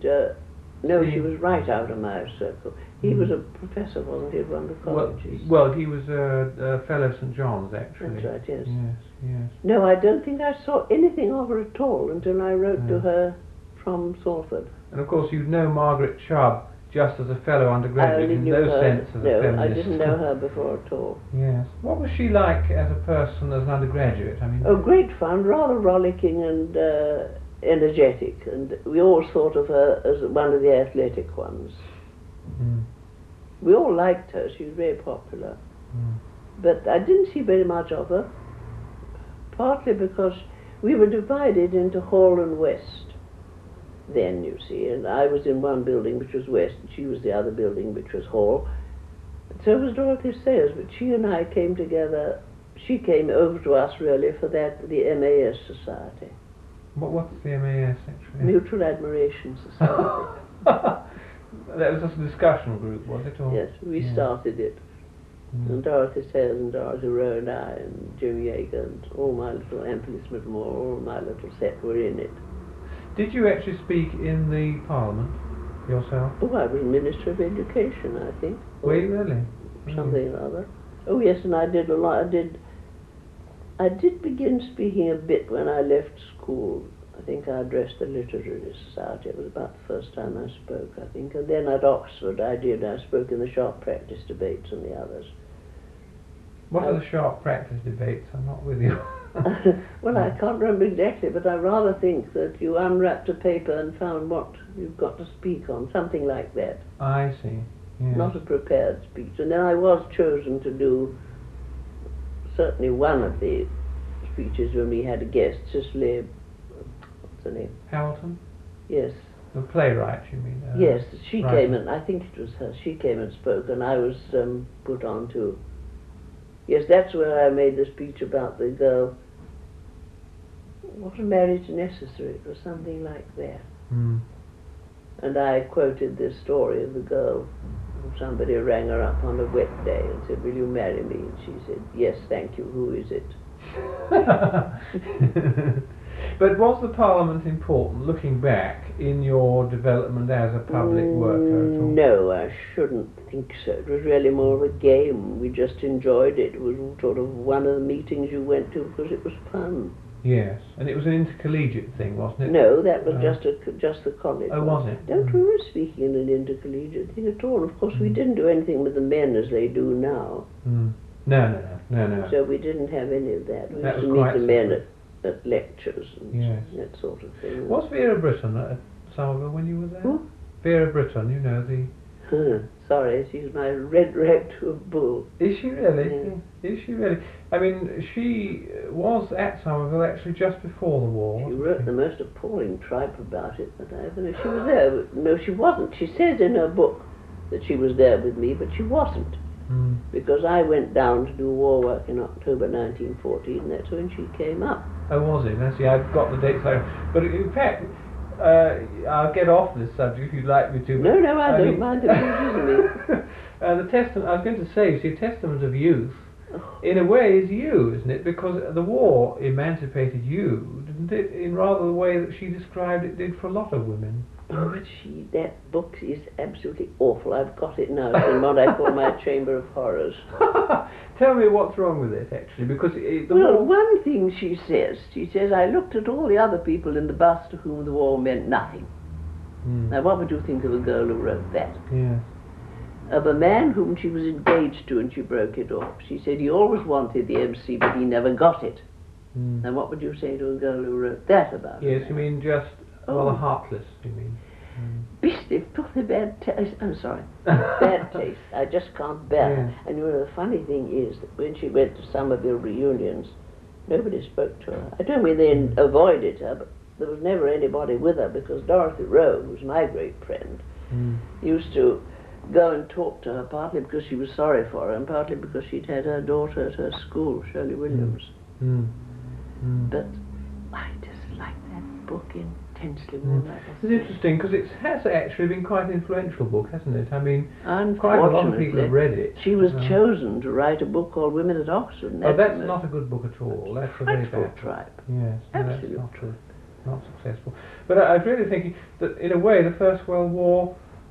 she was right out of my circle. He was a professor, wasn't he, at one of the colleges? Well, he was a fellow of St. John's, actually. That's right, yes. Yes. No, I don't think I saw anything of her at all until I wrote to her from Salford. And of course you'd know Margaret Chubb just as a fellow undergraduate, in no sense as a feminist. No, I didn't know her before at all. Yes. What was she like as a person, as an undergraduate? I mean. Oh, great fun, rather rollicking and energetic, and we all thought of her as one of the athletic ones. We all liked her, she was very popular. But I didn't see very much of her, partly because we were divided into Hall and West then, you see, and I was in one building which was West, and she was the other building which was Hall. So was Dorothy Sayers, but she and I came together She came over to us really for that, the MAS Society. What's the MAS actually? Mutual Admiration Society. That was just a discussion group, was it? Or? Yes, we started it. And Dorothy Sayers and Dorothy Rowe and I and Jim Yeager and all my little, Anthony Smithmore, all my little set were in it. Did you actually speak in the Parliament yourself? Oh, I was Minister of Education, I think. Were you really? Something or other. Oh yes, and I did a lot. I did begin speaking a bit when I left school. I think I addressed the Literary Society. It was about the first time I spoke, I think. And then at Oxford I spoke in the sharp practice debates and the others. What are the sharp practice debates? I'm not with you. Well, I can't remember exactly, but I rather think that you unwrapped a paper and found what you've got to speak on, something like that. I see. Yes. Not a prepared speech. And then I was chosen to do certainly one of the speeches when we had a guest, Cicely, what's her name? Hamilton? Yes. The playwright, you mean? Yes, she writer. came and I think it was her. She came and spoke, and I was put on to. Yes, that's where I made the speech about the girl. Was marriage necessary? It was something like that. Mm. And I quoted this story of the girl. Somebody rang her up on a wet day and said, "Will you marry me?" And she said, "Yes, thank you. Who is it?" But was the Parliament important, looking back, in your development as a public worker at all? No, I shouldn't think so. It was really more of a game. We just enjoyed it. It was sort of one of the meetings you went to because it was fun. Yes, and it was an intercollegiate thing, wasn't it? No, that was just the college. Oh, was it? Don't remember speaking in an intercollegiate thing at all. Of course, we didn't do anything with the men as they do now. Mm. No. So we didn't have any of that. We That used to was meet quite the men separate. at lectures and Yes. that sort of thing. Was Vera Britton at Somerville when you were there? Who? Vera Britton, you know, the... Sorry, she's my red rag to a bull. Is she really? Yeah. Is she really? I mean, she was at Somerville actually just before the war. She wasn't wrote the most appalling tripe about it, but I don't know. She was there, but no, she wasn't. She says in her book that she was there with me, but she wasn't. Mm. Because I went down to do war work in October 1914, and that's when she came up. Oh, was it? I see, I've got the dates there. But in fact, I'll get off this subject if you'd like me to. No, I don't mind the me. The testament, I was going to say, you see, Testament of Youth, in a way, is you, isn't it? Because the war emancipated you, didn't it? In rather the way that she described it did for a lot of women. Oh, but that book is absolutely awful. I've got it now. It's in what I call my Chamber of Horrors. Tell me what's wrong with it, actually, because the well, war... one thing she says, I looked at all the other people in the bus to whom the war meant nothing. Mm. Now, what would you think of a girl who wrote that? Yes. Of a man whom she was engaged to and she broke it off. She said he always wanted the MC, but he never got it. Mm. Now, what would you say to a girl who wrote that about Yes, her? you mean just... rather heartless, you mean? Beastly, totally bad taste. I'm sorry. Bad taste. I just can't bear her. Yeah. And you know, the funny thing is that when she went to Somerville reunions, nobody spoke to her. I don't mean they avoided her, but there was never anybody with her because Dorothy Rowe, who's my great friend, used to go and talk to her, partly because she was sorry for her and partly because she'd had her daughter at her school, Shirley Williams. But I dislike that book intensely more like I It's said. interesting because it has actually been quite an influential book, hasn't it? I mean, quite a lot of people have read it. She was chosen to write a book called Women at Oxford. And that's not a good book at all. That's a very dreadful bad book. tripe. Yes, no, that's Absolute not tripe. not successful. But I was really thinking that in a way the First World War,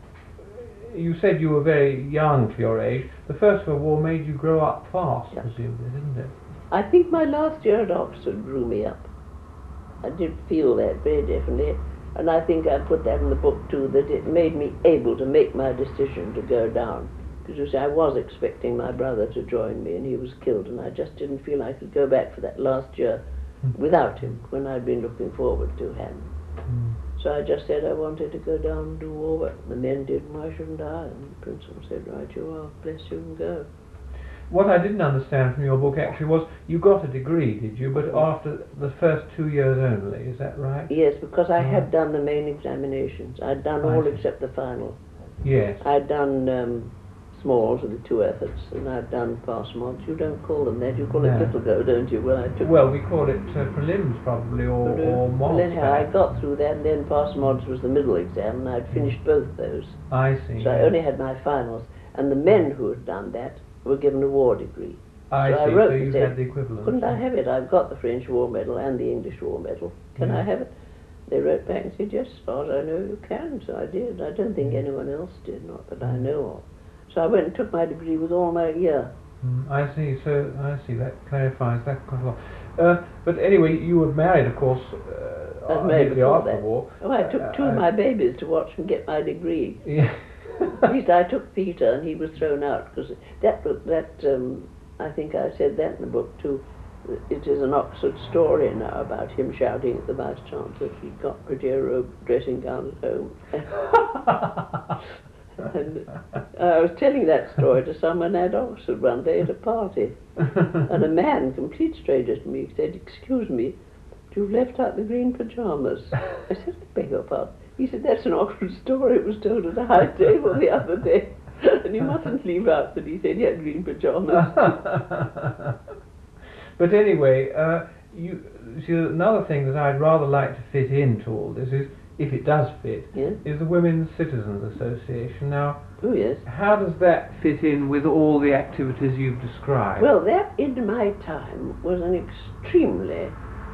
you said you were very young for your age, the First World War made you grow up fast, presumably, didn't it? I think my last year at Oxford grew me up. I did feel that very definitely, and I think I put that in the book too, that it made me able to make my decision to go down. Because you see, I was expecting my brother to join me, and he was killed, and I just didn't feel I could go back for that last year without him, when I'd been looking forward to him. So I just said I wanted to go down and do war work. The men did, why shouldn't I? And the principal said, right you are, bless you, and go. What I didn't understand from your book actually was you got a degree, did you? But after the first 2 years only, is that right? Yes, because I had done the main examinations. I'd done all except the final. Yes. I'd done Smalls are the two efforts, and I've done pass mods. You don't call them that, you call it No. little go, don't you? Well, I took Well, we call it prelims probably, or mods. well, anyhow, I perhaps. got through that, and then pass mods was the middle exam, and I'd finished both those. I see. So I yes. only had my finals, and the men who had done that were given a war degree. I so see, I wrote so and you said, had the equivalent. couldn't I have it? I've got the French war medal and the English war medal. Can I have it? They wrote back and said, yes, as far as I know you can. So I did. I don't think anyone else did, not that I know of. So I went and took my degree with all my year. I see, so I see, that clarifies that quite a lot. But anyway, you were married, of course, I was married immediately before after that. the war. Oh, I took two of my babies to watch them get my degree. Yeah. At least I took Peter, and he was thrown out, because I think I said that in the book too. It is an Oxford story now about him shouting at the Vice Chancellor if he'd got prettier robe dressing gown at home. And I was telling that story to someone at Oxford one day at a party, and a man, complete stranger to me, said, "Excuse me, you've left out the green pyjamas." I said, "I beg your pardon." He said, "That's an Oxford story. It was told at a high table the other day, and you mustn't leave out that he said he had green pyjamas." But anyway, you see, another thing that I'd rather like to fit into all this is, if it does fit, Yes? is the Women's Citizens Association. Now, Oh, yes. how does that fit in with all the activities you've described? Well, that in my time was an extremely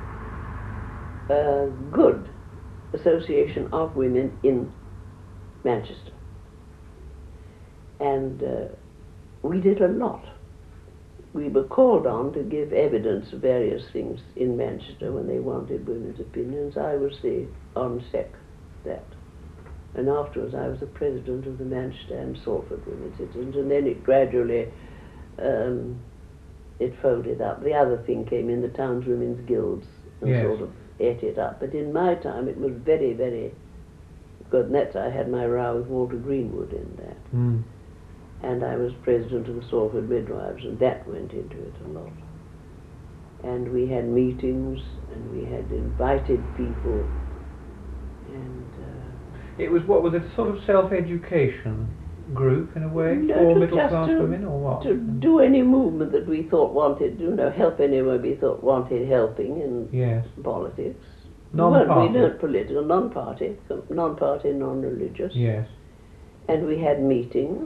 good association of women in Manchester. And we did a lot. We were called on to give evidence of various things in Manchester when they wanted women's opinions. I was the on-sec that. And afterwards I was the president of the Manchester and Salford Women's Citizens, and then it gradually it folded up. The other thing came in, the Town's Women's Guilds, and Yes. sort of ate it up. But in my time it was very, very good, and that's I had my row with Walter Greenwood in that. Mm. And I was president of the Salford Midwives, and that went into it a lot. And we had meetings, and we had invited people, and It was, what was it, sort of self-education group in a way, No, for just middle-class to- women, or what? to do any movement that we thought wanted, help anyone we thought wanted helping in Yes. politics. Non-party. We weren't political, non-party, non-religious. Yes. And we had meetings.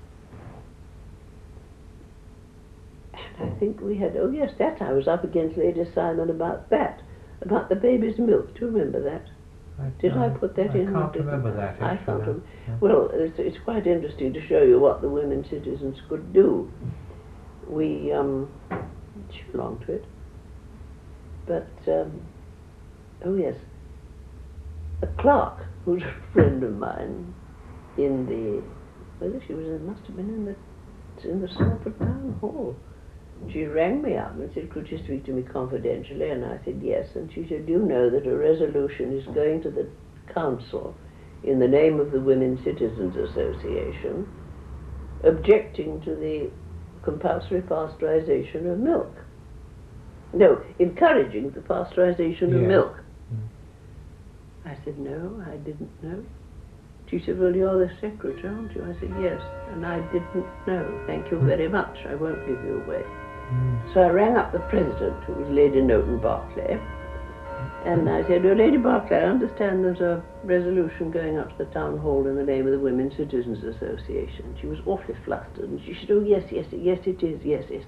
And I think we had, oh yes, that I was up against Lady Simon about that, about the baby's milk. Do you remember that? Did I put that in? I can't remember that, I actually. can't no. remember. Yeah. Well, it's quite interesting to show you what the women citizens could do. We she belonged to it, but oh yes, a clerk who's a friend of mine in the, whether she was in, must have been in the Salford Town Hall. She rang me up and said, "Could you speak to me confidentially?" And I said, "Yes." And she said, "Do you know that a resolution is going to the council in the name of the Women Citizens Association objecting to the compulsory pasteurization of milk? No, encouraging the pasteurization of Yes. milk." Mm. I said, "No, I didn't know." She said, "Well, you're the secretary, aren't you?" I said, "Yes." And I didn't know. "Thank you very much. I won't give you away." Mm. So I rang up the president, who was Lady Norton Barclay, and I said, "Oh, Lady Barclay, I understand there's a resolution going up to the town hall in the name of the Women's Citizens Association." She was awfully flustered, and she said, "Oh, yes, yes, yes, it is, yes, yes."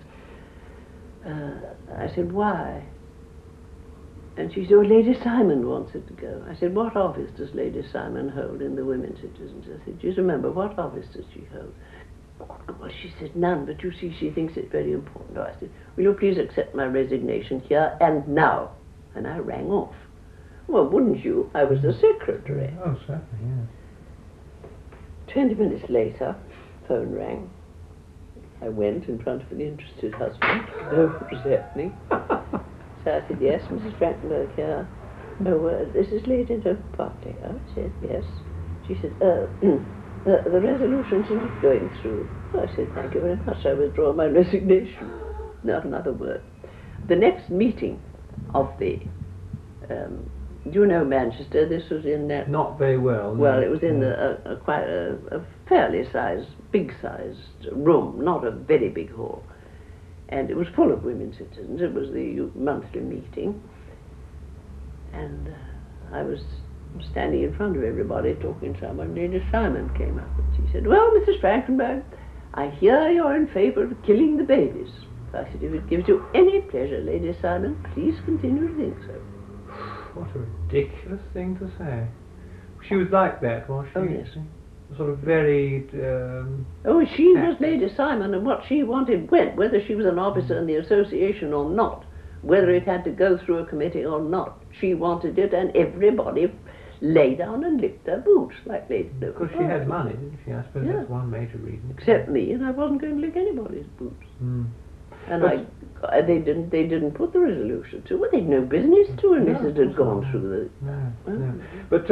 I said, "Why?" And she said, "Oh, Lady Simon wants it to go." I said, "What office does Lady Simon hold in the Women's Citizens?" I said, "Do you remember, what office does she hold?" "Well, she said none, but you see, she thinks it very important." I said, "Will you please accept my resignation here and now?" And I rang off. Well, wouldn't you? I was the secretary. Oh, certainly, yes. 20 minutes later, phone rang. I went in front of an interested husband to know what was happening. So I said, "Yes, Mrs. Frankenberg here." "Oh, this is Lady Barclay." I said, "Yes." She said, the resolution isn't going through." I said, "Thank you very much. I withdraw my resignation." Not another word. The next meeting of the Do you know Manchester? This was in that. Not very well. Well, no. it was in quite a fairly sized, big-sized room, not a very big hall, and it was full of women citizens. It was the monthly meeting, and I was standing in front of everybody talking to someone. Lady Simon came up and she said, "Well, Mrs. Frankenberg, I hear you're in favour of killing the babies." I said, "If it gives you any pleasure, Lady Simon, please continue to think so." What a ridiculous thing to say. She was like that, was she? Oh, yes. Sort of very... Oh, she was Lady Simon, and what she wanted went, whether she was an officer in the association or not, whether it had to go through a committee or not. She wanted it, and everybody lay down and licked their boots, like Lady Because she had money, didn't she? I suppose that's one major reason. Except me, and I wasn't going to lick anybody's boots. Mm. And But they didn't put the resolution to. Well, they'd no business to unless it had gone through the. No. But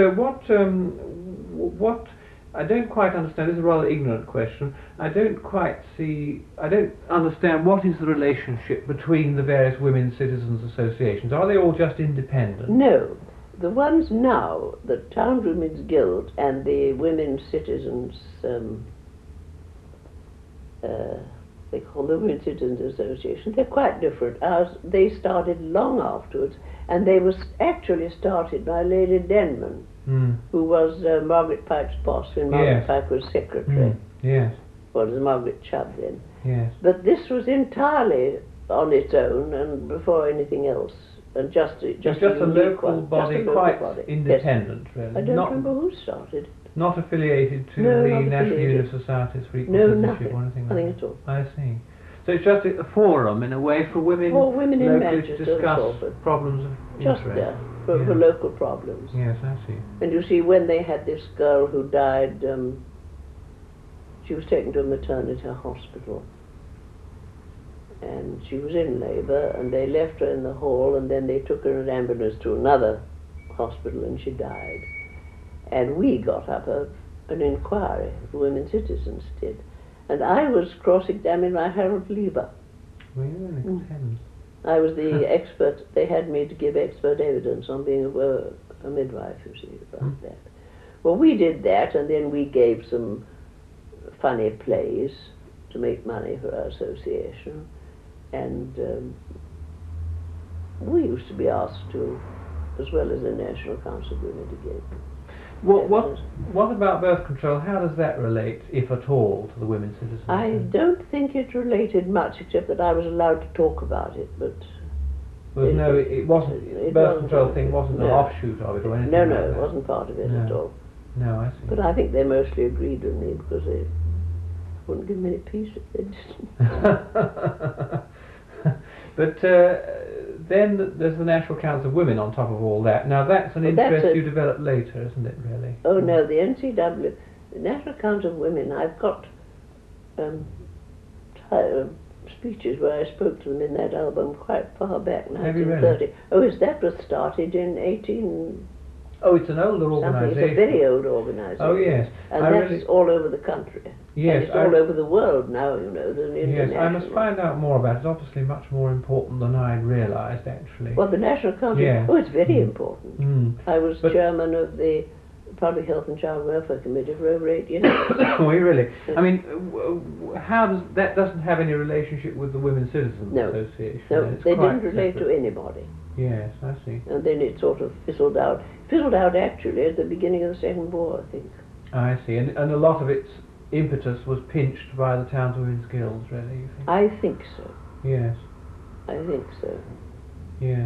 what I don't quite understand. This is a rather ignorant question. I don't understand what is the relationship between the various women's citizens associations. Are they all just independent? No, the ones now, the Town Women's Guild and the Women's Citizens. They call the Women's Citizens Association. They're quite different. Ours, they started long afterwards, and they was actually started by Lady Denman, who was Margaret Pike's boss when Margaret Pike was secretary. Yes. Well, it was Margaret Chubb then. Yes. But this was entirely on its own and before anything else, and just a local body, quite independent, yes. really. I don't remember who started. Not affiliated to No, the not National affiliated. Unit Societies for Equal No, Citizenship or anything like nothing that? at all. I see. So it's just a forum, in a way, for women, For women in locally Manchester to discuss and Salford. problems of Just interest. there, for local problems. Yes, I see. And you see, when they had this girl who died, she was taken to a maternity hospital. And she was in labour, and they left her in the hall, and then they took her in an ambulance to another hospital, and she died. And we got up an inquiry, the Women Citizens did. And I was cross-examined by Harold Lieber. Really? I was the expert. They had me to give expert evidence on being a midwife, you see, about that. Well, we did that, and then we gave some funny plays to make money for our association. And we used to be asked to, as well as the National Council of Women, to give. What about birth control? How does that relate, if at all, to the Women's Citizens? I don't think it related much, except that I was allowed to talk about it, but... it wasn't, birth control thing wasn't an offshoot of it or anything like that? No, it wasn't part of it at all. No, I see. But I think they mostly agreed with me, because they wouldn't give me any peace if they didn't. But then there's the National Council of Women on top of all that. Now that's an interest you developed later, isn't it, really? Oh no, the NCW, the National Council of Women, I've got speeches where I spoke to them in that album quite far back, 1930. Really? Oh yes, that was started in 18... Oh, it's an older organisation. It's a very old organisation. Oh yes. And that's all over the country. Yes. And it's all over the world now, you know, than international. Yes, I must find out more about it. It's obviously much more important than I'd realised, actually. Well, the National Council, oh, it's very important. I was chairman of the Public Health and Child Welfare Committee for over 8 years. Oh, really? I mean, how does that doesn't have any relationship with the Women's Citizens Association? No, they didn't relate to anybody. Yes, I see. And then it sort of fizzled out. Fizzled out actually at the beginning of the Second War, I think. I see. And a lot of its impetus was pinched by the Towns Women's Guilds, really, you think? I think so. Yes. I think so. Yes.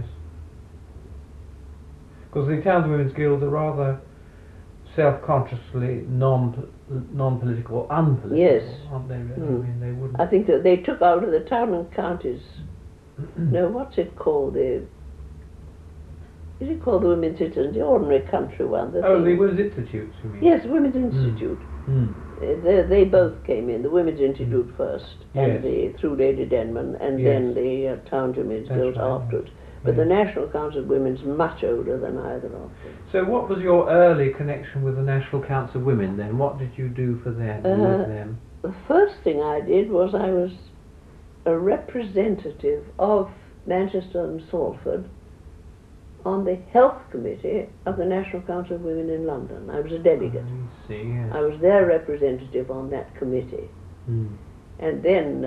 Because the Towns Women's Guilds are rather self-consciously non-political, unpolitical, yes, aren't they? Really? I mean, they wouldn't. I think that they took out of the town and counties. No, what's it called? Is it called the Women's Citizens? The ordinary country one. The Women's Institutes, you mean? Yes, Women's Institute. They both came in. The Women's Institute first, and through Lady Denman, and then the Town Women's Guild afterwards. But the National Council of Women's much older than either of them. So what was your early connection with the National Council of Women then? What did you do for them, with them? The first thing I did was I was a representative of Manchester and Salford on the Health Committee of the National Council of Women in London. I was a delegate. I see, yes. I was their representative on that committee. And then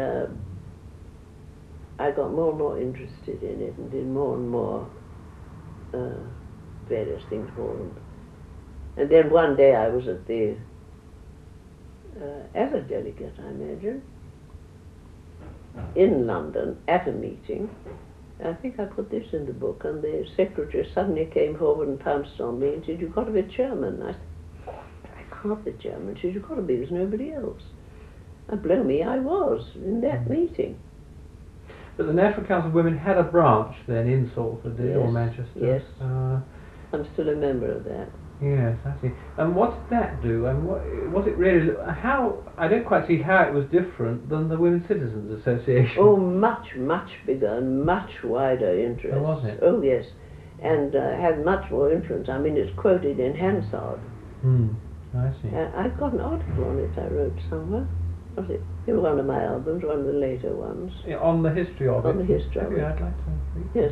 I got more and more interested in it and did more and more various things for them. And then one day I was at the, as a delegate, I imagine, in London at a meeting. I think I put this in the book, and the secretary suddenly came forward and pounced on me and said, "You've got to be chairman." I said, "I can't be chairman." She said, "You've got to be, there's nobody else." And blow me, I was in that meeting. But the National Council of Women had a branch then in Salford, did it, or Yes, Manchester? yes. I'm still a member of that. Yes, I see. And what did that do? And what was it really? How I don't quite see how it was different than the Women's Citizens Association. Oh, much, much bigger and much wider interest. Oh, was it? Oh, yes. And had much more influence. I mean, it's quoted in Hansard. I see. I've got an article on it I wrote somewhere. Was it in one of my albums, one of the later ones? Yeah, on the history of it. On the history of Maybe it. I'd like to read. Yes.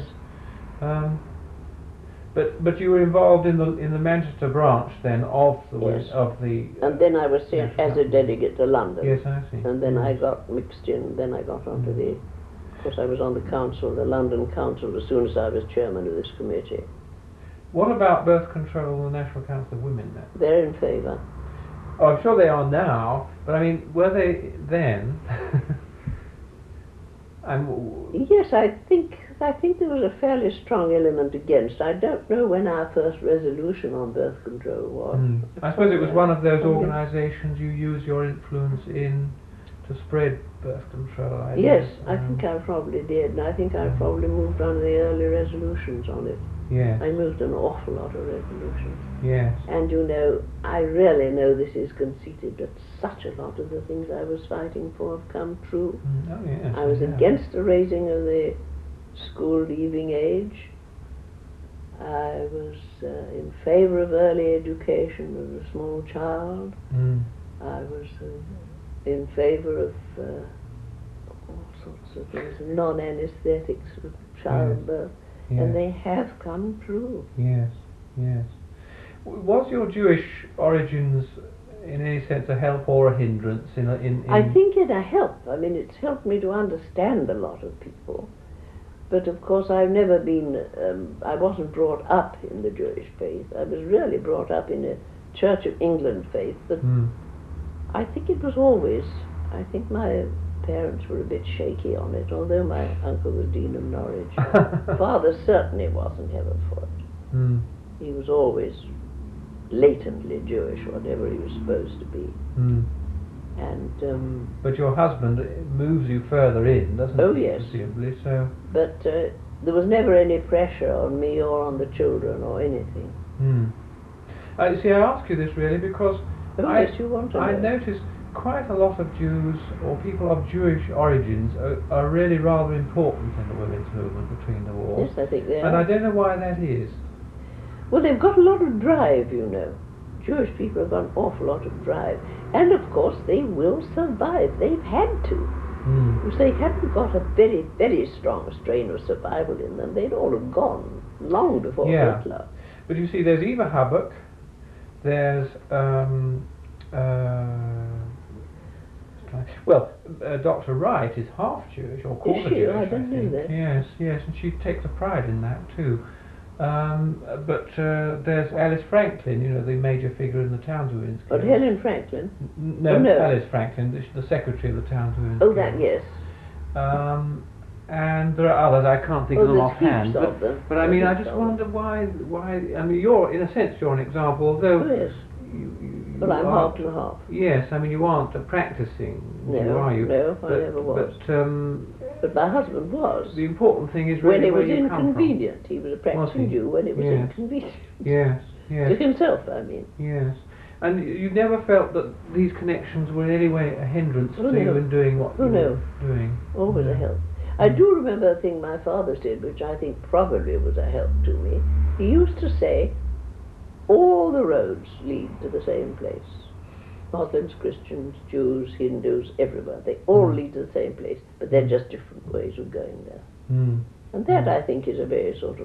But you were involved in the Manchester branch then of the Yes. of the. And then I was sent as a delegate to London. Yes, I see. And then I got mixed in. Then I got onto the. Of course, I was on the council, the London Council, as soon as I was chairman of this committee. What about birth control and the National Council of Women then? They're in favour. Oh, I'm sure they are now, but I mean, were they then? Yes, I think there was a fairly strong element against. I don't know when our first resolution on birth control was. I suppose it was one of those Okay. organisations you use your influence in to spread birth control ideas. Yes, I think I probably did, and I think I probably moved on the early resolutions on it. Yes. I moved an awful lot of resolutions. Yes. And you know, I really know this is conceited, but such a lot of the things I was fighting for have come true. Oh yes. I was against the raising of the school leaving age. I was in favour of early education of the small child. I was in favour of all sorts of things, non-anaesthetics of childbirth. Yes. And they have come true. Yes, yes. Was your Jewish origins in any sense a help or a hindrance in I think it a help. I mean, it's helped me to understand a lot of people. But of course I've never been, I wasn't brought up in the Jewish faith. I was really brought up in a Church of England faith. But I think it was always, I think my parents were a bit shaky on it, although my uncle was Dean of Norwich. Father certainly wasn't ever for it. He was always latently Jewish, whatever he was supposed to be. And but your husband moves you further in, doesn't Oh, he? yes. Presumably, so. but there was never any pressure on me or on the children or anything. See, I ask you this really because Yes, you want to I know. notice quite a lot of Jews or people of Jewish origins are really rather important in the women's movement between the wars. Yes, I think they And I are. don't know why that is. Well, they've got a lot of drive, you know. Jewish people have got an awful lot of drive. And of course they will survive. They've had to. If they hadn't got a very, very strong strain of survival in them, they'd all have gone long before Yeah. Hitler. But you see, there's Eva Habuk, there's Dr. Wright is half Jewish or quarter she? Jewish. I didn't know think. that. Yes, yes, and she takes a pride in that too. But there's Alice Franklin, you know, the major figure in the Towns Women's But Guild. Helen Franklin. No, Oh, no. Alice Franklin, the secretary of the Towns Women's Oh, Guild. that, yes. And there are others, I can't think of them there's offhand. heaps of them. But I mean, I Heaps just of them. wonder why, I mean, you're, in a sense, you're an example, although... Oh, yes. But I'm half and half. Yes, I mean, you aren't practicing, No, are you? no, I never was. But But my husband was. the important thing is When really it where was you come from. inconvenient. He was a practicing he? Jew when it was Yes. inconvenient. Yes, To yes, himself, I mean. yes. And you never felt that these connections were in any way a hindrance Oh, to you no. in doing what Oh, you no. were doing? Always a help. I do remember a thing my father said, which I think probably was a help to me. He used to say, all the roads lead to the same place. Muslims, Christians, Jews, Hindus, everywhere. They all lead to the same place, but they're just different ways of going there. And that, I think, is a very sort of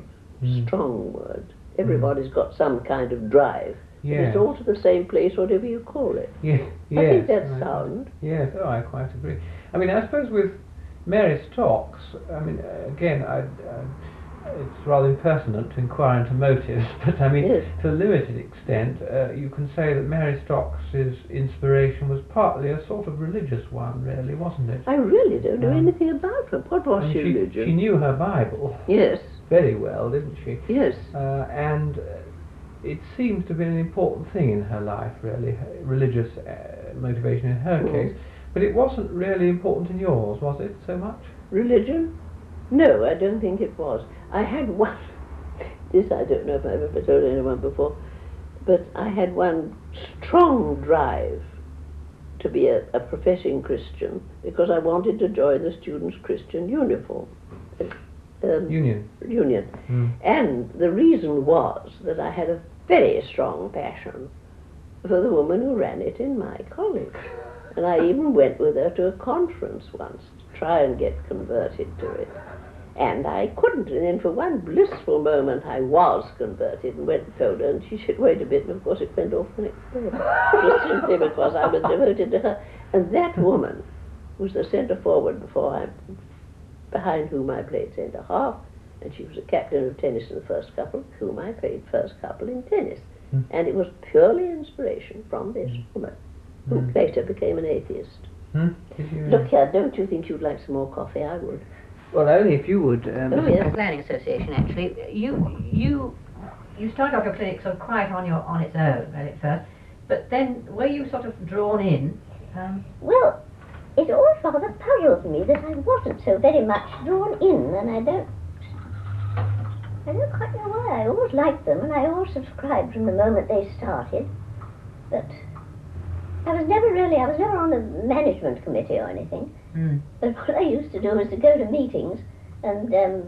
strong word. Everybody's got some kind of drive. Yes. It's all to the same place, whatever you call it. Yes. I think that's sound. Yes, oh, I quite agree. I mean, I suppose with Mary Stocks, I mean, again, it's rather impertinent to inquire into motives, but I mean, Yes. to a limited extent, you can say that Mary Stocks' inspiration was partly a sort of religious one, really, wasn't it? I really don't know anything about her. What was And she religion? She knew her Bible Yes, very well, didn't she? yes. And it seems to have been an important thing in her life, really, religious motivation in her case. But it wasn't really important in yours, was it, so much? Religion? No, I don't think it was. I had one, this I don't know if I've ever told anyone before, but I had one strong drive to be a professing Christian because I wanted to join the students' Christian uniform. Union. And the reason was that I had a very strong passion for the woman who ran it in my college. And I even went with her to a conference once to try and get converted to it. And I couldn't, and then for one blissful moment I was converted and went and told her, and she said, wait a bit, and of course it went off the next day. It was simply because I was devoted to her. And that woman was the centre forward behind whom I played centre half, and she was a captain of tennis in the first couple, with whom I played first couple in tennis. And it was purely inspiration from this woman, who later became an atheist. Look here, don't you think you'd like some more coffee? I would. Well, only if you would. Oh, yes. Planning Association, actually. You started off your clinic sort of quite on its own at first, but then were you sort of drawn in? Well, it always rather puzzles me that I wasn't so very much drawn in, and I don't quite know why. I always liked them, and I always subscribed from the moment they started, but I was never on the management committee or anything. But what I used to do was to go to meetings, and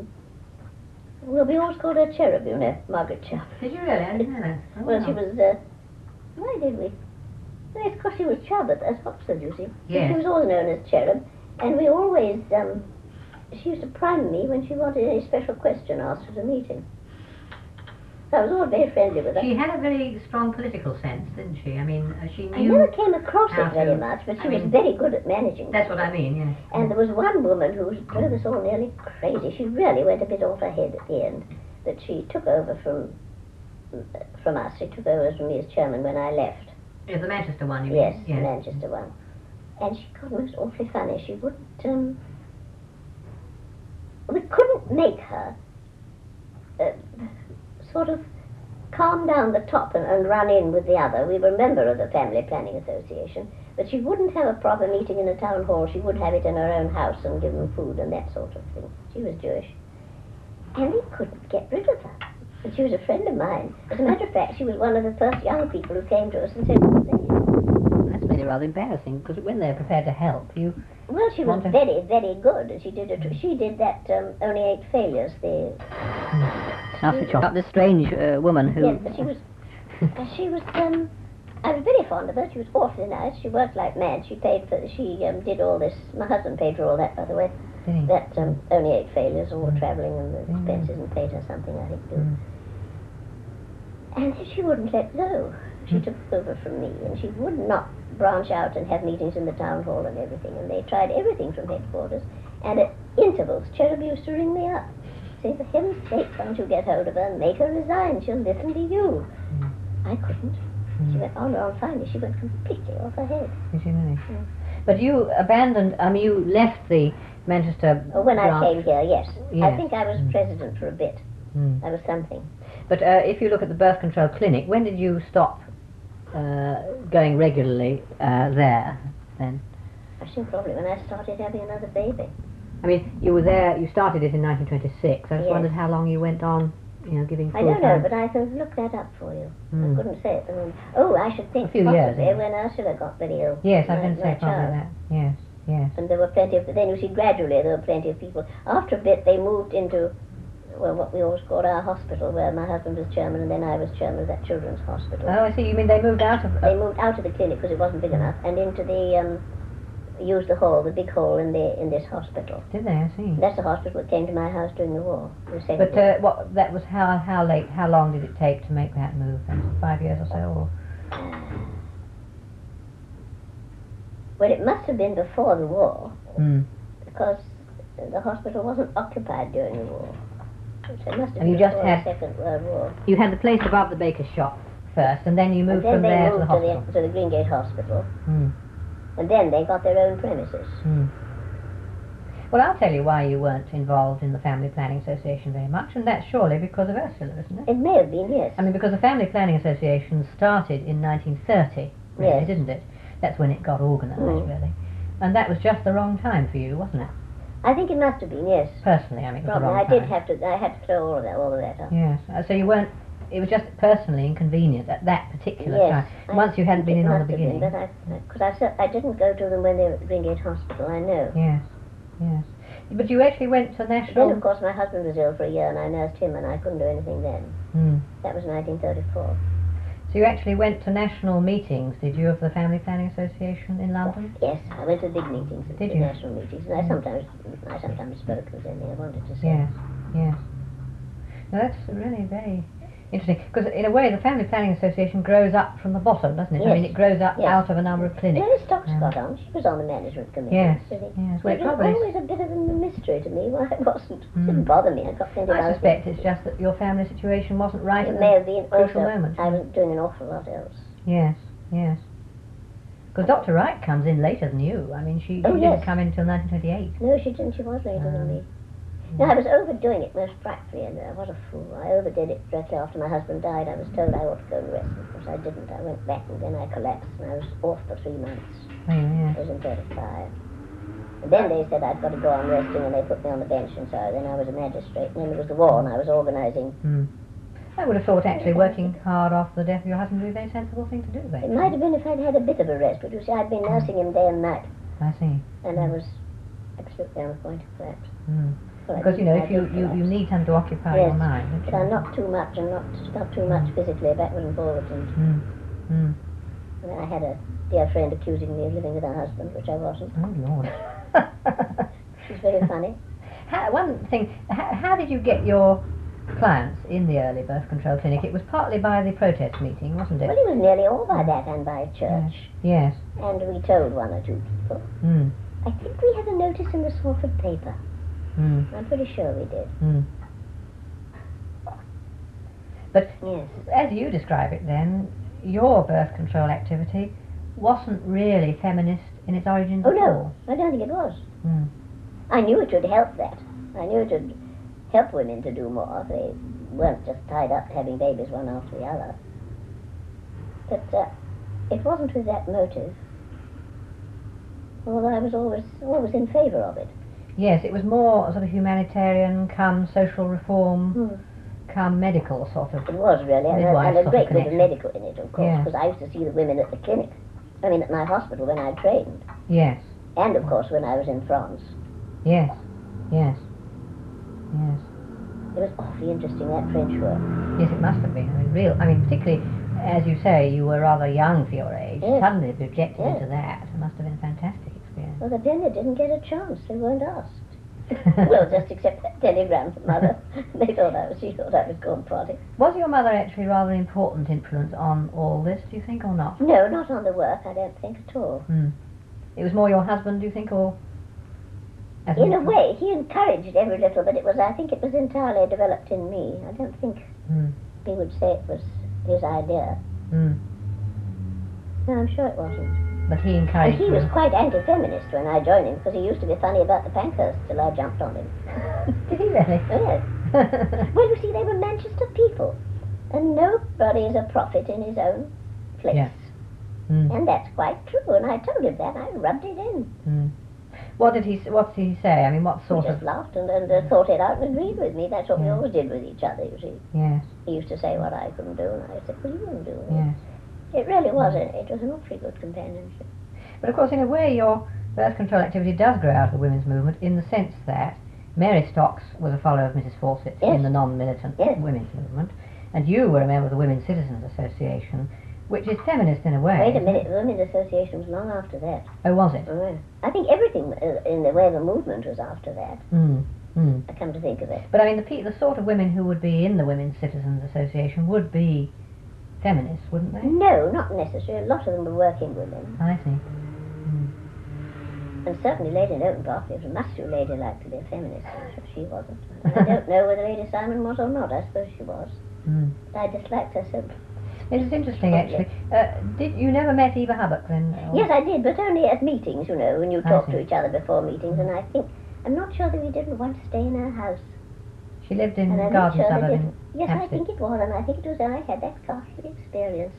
we always called her Cherub, you know, Margaret Cherub. Did you really? I didn't know that. Oh, Well, wow. she was, why did we? Well, it's because she was Cherub at Oxford, you see. Yes. She was always known as Cherub, and we always, she used to prime me when she wanted any special question asked at a meeting. So I was always very friendly with her. She had a very strong political sense, didn't she? I mean, she knew... I never came across how it very to- much, but she I was mean, very good at managing. That's what I mean, yes. And there was one woman who drove us all nearly crazy. She really went a bit off her head at the end. That she took over from us. She took over from me as chairman when I left. Is the Manchester one, you mean? Yes, the Manchester one. And she was awfully funny. She wouldn't. We couldn't make her sort of calm down the top and run in with the other. We were a member of the Family Planning Association, but she wouldn't have a proper meeting in a town hall. She would have it in her own house and give them food and that sort of thing. She was Jewish. And we couldn't get rid of her. And she was a friend of mine. As a matter of fact, she was one of the first young people who came to us and said, That's really rather embarrassing, because when they're prepared to help, you... well, she was very, very good. And she did that Only 8 Failures. Now switch off. This strange woman who... Yes, but she was, I was very fond of her. She was awfully nice. She worked like mad. She did all this. My husband paid for all that, by the way. That Only 8 Failures, all the travelling and the expenses, and paid her something, I think, too. And she wouldn't let go. She took over from me, and she would not branch out and have meetings in the town hall and everything. And they tried everything from headquarters. And at intervals, Cherub used to ring me up. Say, for heaven's sake, can't you get hold of her and make her resign? She'll listen to you. I couldn't. She went on and on finally. She went completely off her head. Did she really? But you abandoned, you left the Manchester When I branch. came here, yes. Yes. I think I was president for a bit. I was something. But if you look at the birth control clinic, when did you stop going regularly there then? I think probably when I started having another baby. I mean, you were there, you started it in 1926. I just Yes. wondered how long you went on, giving full I don't know, time. but I can look that up for you. I couldn't say it. Oh, I should think A few years, possibly yeah. when Ursula got very ill. Yes, I was my- going to say my probably child. that. Yes, yes. And there were plenty of, then you see gradually there were plenty of people. After a bit they moved into, well, what we always called our hospital, where my husband was chairman and then I was chairman of that children's hospital. Oh, I see. You mean they moved out of... They moved out of the clinic because it wasn't big enough and into the used the hall, the big hall in this hospital. Did they? I see. That's the hospital that came to my house during the war. The second But war. what? That was how long did it take to make that move? Then 5 years or so, or? Well, it must have been before the war, Mm. because the hospital wasn't occupied during the war. So it must have And you been just before had- the Second World War. You had the place above the baker's shop first, and then you moved And then from they there to the moved hospital. to the Greengate Hospital, Mm. and then they got their own premises. Mm. Well, I'll tell you why you weren't involved in the Family Planning Association very much, and that's surely because of Ursula, isn't it? It may have been, yes. I mean, because the Family Planning Association started in 1930, really, Yes. didn't it? That's when it got organised, Mm. really. And that was just the wrong time for you, wasn't it? I think it must have been, yes. Personally, I mean, it was Probably. the wrong I time. I had to throw all of that up. Yes. So you weren't. It was just personally inconvenient at that particular Yes. time. Once you hadn't been in on the It must have been, beginning. but I didn't go to them when they were at Greengate Hospital, I know. Yes. Yes. But you actually went to Then, national. of course, my husband was ill for a year, and I nursed him, and I couldn't do anything then. Mm. That was 1934. So you actually went to national meetings, did you, of the Family Planning Association in London? Yes, I went to big meetings, Did the you? national meetings, and I sometimes spoke with anything I wanted to say. Yes. Yes. Now that's really very interesting, because in a way the Family Planning Association grows up from the bottom, doesn't it? I Yes. mean, it grows up Yes. out of a number of clinics. Mary Stocks Um, got on. She was on the management committee. Yes. Really. Yes. Well, It it was probably. always a bit of a mystery to me why it wasn't. It Mm. didn't bother me. I got plenty of I other suspect things. it's just that your family situation wasn't right It at may the have been crucial also, moment. I was doing an awful lot else. Yes, yes. Because Dr. Wright comes in later than you. I mean, she Oh, didn't yes. come in until 1928. No, she didn't. She was later than me. Mm. No, I was overdoing it most frightfully, and what a fool. I overdid it directly after my husband died. I was told I ought to go and rest. Of course, I didn't. I went back, and then I collapsed, and I was off for 3 months. Oh, yes. I was in 35. And then they said I'd got to go on resting, and they put me on the bench, and so then I was a magistrate. And then there was the war, and I was organising. Mm. I would have thought actually working hard after the death of your husband would be a very sensible thing to do, It then. might have been if I'd had a bit of a rest, but you see, I'd been nursing him day and night, I see. and I was absolutely on the point of collapse. Mm. Well, I Because, you didn't- know, I if you did collapse. need something to occupy Yes, your mind, don't But you? I'm not too much, and not too much physically, backwards and forwards, and Mm. Mm. then I had a dear friend accusing me of living with her husband, which I wasn't. Oh, Lord. She's very funny. One thing, how did you get your clients in the early birth control clinic? It was partly by the protest meeting, wasn't it? Well, it was nearly all by that and by church, Yes. and we told one or two people. Mm. I think we had a notice in the Salford paper. Mm. I'm pretty sure we did. Mm. But Yes. as you describe it then, your birth control activity wasn't really feminist in its origins Oh at no, all. I don't think it was. Mm. I knew it would help that. I knew it would help women to do more if they weren't just tied up having babies one after the other. But it wasn't with that motive. Although I was always in favour of it. Yes, it was more sort of humanitarian, come social reform, come medical sort of. It was really, Midwife and a sort of great bit of connection. medical in it, of course, Yeah. because I used to see the women at the clinic. I mean, at my hospital when I trained, Yes, and of course when I was in France. yes, yes, yes. It was awfully interesting, that French work. Yes, it must have been. I mean, particularly, as you say, you were rather young for your age. Yes. Suddenly to be rejected Yes. into that. It must have been a fantastic experience. Well, then they didn't get a chance. They weren't asked. Well, just except that telegram from Mother. She thought I was gone potty. Was your mother actually rather an important influence on all this, do you think, or not? No, not on the work, I don't think at all. Hmm. It was more your husband, do you think, or? as In a an- way, he encouraged every little, but I think it was entirely developed in me. I don't think Hmm. he would say it was his idea. Hmm. No, I'm sure it wasn't. But he And encouraged he you. was quite anti-feminist when I joined him, because he used to be funny about the Pankhurst till I jumped on him. Did he really? Oh, yes. Well, you see, they were Manchester people, and nobody is a prophet in his own place. Yes. Hmm. And that's quite true, and I told him that. I rubbed it in. Hmm. What did he say? I mean, what He sort just of? laughed and thought it out and agreed with me. That's what we Yeah. always did with each other, you see. Yes, He used to say what I couldn't do, and I said, well, you wouldn't do it. yes. It really was, it was an awfully good companionship. But of course, in a way, your birth control activity does grow out of the women's movement in the sense that Mary Stocks was a follower of Mrs. Fawcett Yes. in the non-militant Yes. women's movement, and you were a member of the Women's Citizens Association, which is feminist in a way. Wait a minute, the Women's Association was long after that. Oh, was it? Oh, yeah. I think everything in the way of the movement was after that. I come to think of it. But I mean, the sort of women who would be in the Women's Citizens Association would be feminists, wouldn't they? No, not necessarily. A lot of them were working women. I see. And certainly Lady Norton Berkeley was a musty lady like to be a feminist. I'm sure she wasn't. And I don't know whether Lady Simon was or not. I suppose she was. But I disliked her so. It is interesting, actually. Did you never met Eva Hubbock then? Or? Yes, I did, but only at meetings, you know, when you I talk see. to each other before meetings. And I'm not sure that we didn't once stay in her house. She lived in And I'm not Garden sure Suburb that in yes, I Hampstead. think it was, and I think it was I had that ghastly experience.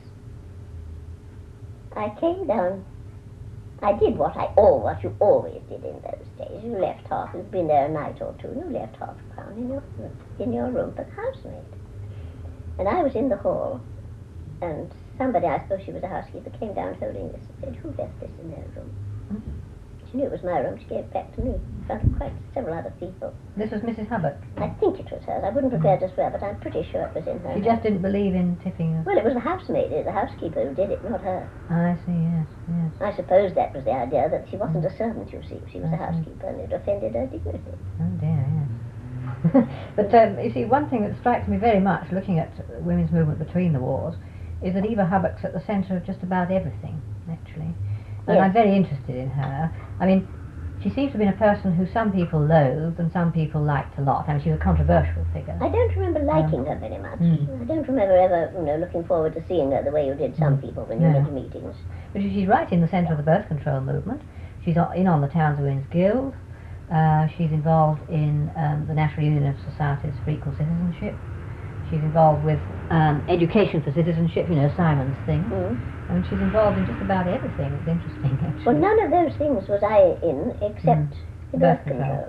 I came down. I did what you always did in those days. You left half. You'd been there a night or two, and you left half a crown in your room for the housemaid. And I was in the hall, and somebody, I suppose she was a housekeeper, came down holding this and said, "Who left this in their room?" She knew it was my room. She gave it back to me in front of quite several other people. This was Mrs. Hubbock. I think it was hers. I wouldn't prepare to swear, but I'm pretty sure it was in her. She just didn't believe in tipping. Well, it was the housemaid, the housekeeper who did it, not her. I see, yes, yes. I suppose that was the idea, that she wasn't a servant, you see. She was a I see. housekeeper, and it offended her dignity. Oh dear, yes. But you see, one thing that strikes me very much looking at women's movement between the wars is that Eva Hubbock's at the centre of just about everything, actually. And Yes. I'm very interested in her. I mean, she seems to have been a person who some people loathed and some people liked a lot. I mean, she was a controversial figure. I don't remember liking her very much. Mm. I don't remember ever, looking forward to seeing her the way you did some people when you No. went to meetings. But she's right in the centre of the birth control movement. She's in on the Towns Women's Guild. She's involved in the National Union of Societies for Equal Citizenship. She's involved with education for citizenship, Simon's thing. Mm. And she's involved in just about everything. It's interesting, actually. Well, none of those things was I in, except the birth control.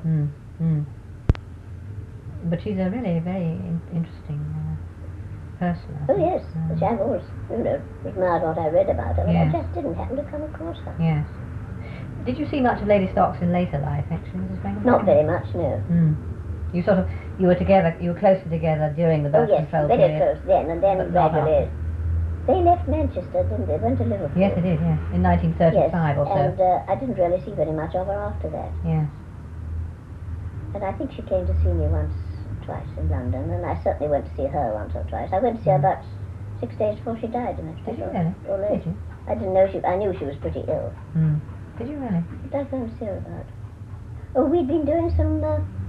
But she's a really very interesting person. I Oh, think. yes, which I've always, admired what I read about her, but Yes. I just didn't happen to come across her. Yes. Did you see much of Lady Stocks in later life, actually, Mrs. Franklin? Not very much, no. You were together, you were closer together during the Oh, birth yes, control very period. close then, and then But not gradually. They left Manchester, didn't they? Went to Liverpool. Yes, it did, yes. In 1935 yes, or so. and I didn't really see very much of her after that. Yes. And I think she came to see me once, twice in London, and I certainly went to see her once or twice. I went to see her about 6 days before she died in Did you hospital. really? Or late. Did you? I didn't know I knew she was pretty ill. Did you really? What did I go and see her about? Oh, we'd been doing some,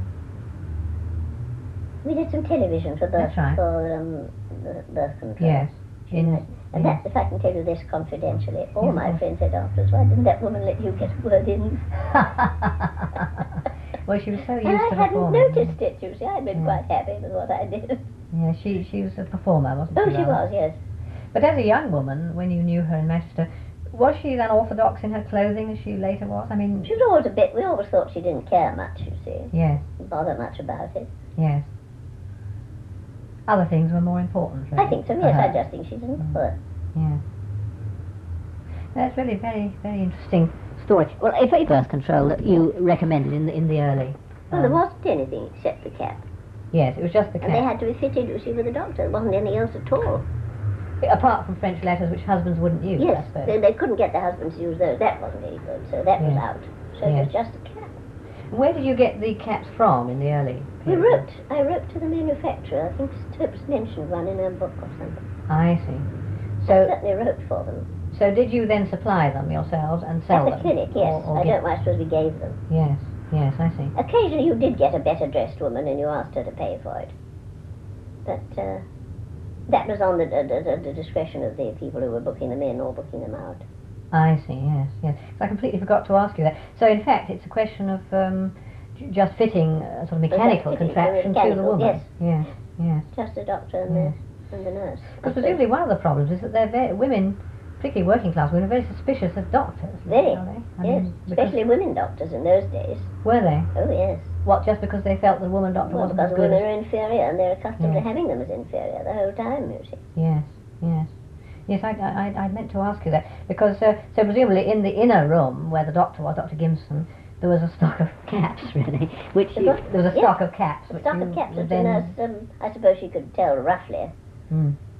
we did some television for birth, That's right. for birth control. Yes. And yes. that, if I can tell you this confidentially, all Yes, my of course. friends said afterwards, "Why didn't that woman let you get a word in?" Well, she was so used And I to hadn't performing. noticed it, you see. I'd been Yeah. quite happy with what I did. Yeah, she was a performer, wasn't Oh, she? she rather? was, yes. But as a young woman, when you knew her in Manchester, was she then orthodox in her clothing as she later was? I mean, She was always a bit, we always thought she didn't care much, you see. yes, Bother much about it. yes. Other things were more important, really. I think so, for yes. her. I just think she didn't bother. Yes. That's really very, very interesting story. Well, if a birth control that you recommended in the early. Well, there wasn't anything except the cap. Yes, it was just the And they cap. had to be fitted, you see, with a doctor. There wasn't anything else at all. Apart from French letters, which husbands wouldn't use, I Yes, suppose. they couldn't get the husbands to use those. That wasn't any good, so that was Yes. out. So it Yes. was just a cap. Where did you get the caps from in the early We period? I wrote to the manufacturer. I think Stokes mentioned one in a book or something. I see. I So, certainly wrote for them. so did you then supply them yourselves and sell At them? the clinic, yes. Or I give- don't know, I suppose we gave them. Yes, yes, I see. Occasionally you did get a better dressed woman and you asked her to pay for it. But that was on the discretion of the people who were booking them in or booking them out. I see, yes, yes. I completely forgot to ask you that. So in fact, it's a question of just fitting a sort of mechanical fitting, contraption to the mechanical, woman. yes. Yes, yes. Just the doctor and, Yes. and the nurse. Because presumably one of the problems is that women, particularly working class women, are very suspicious of doctors. Very, Are they? I yes. mean, because- Especially women doctors in those days. Were they? Oh, yes. What, just because they felt the woman doctor Well, wasn't because as good women as... are inferior and they're accustomed Yeah. to having them as inferior the whole time, you see. Yes, yes. Yes, I meant to ask you that, because so presumably in the inner room where the doctor was, Dr. Gimson, there was a stock of caps, really, which The you, what? there was a Yes. stock of caps, A which stock you of caps would which the nurse, I suppose she could tell roughly. Mm,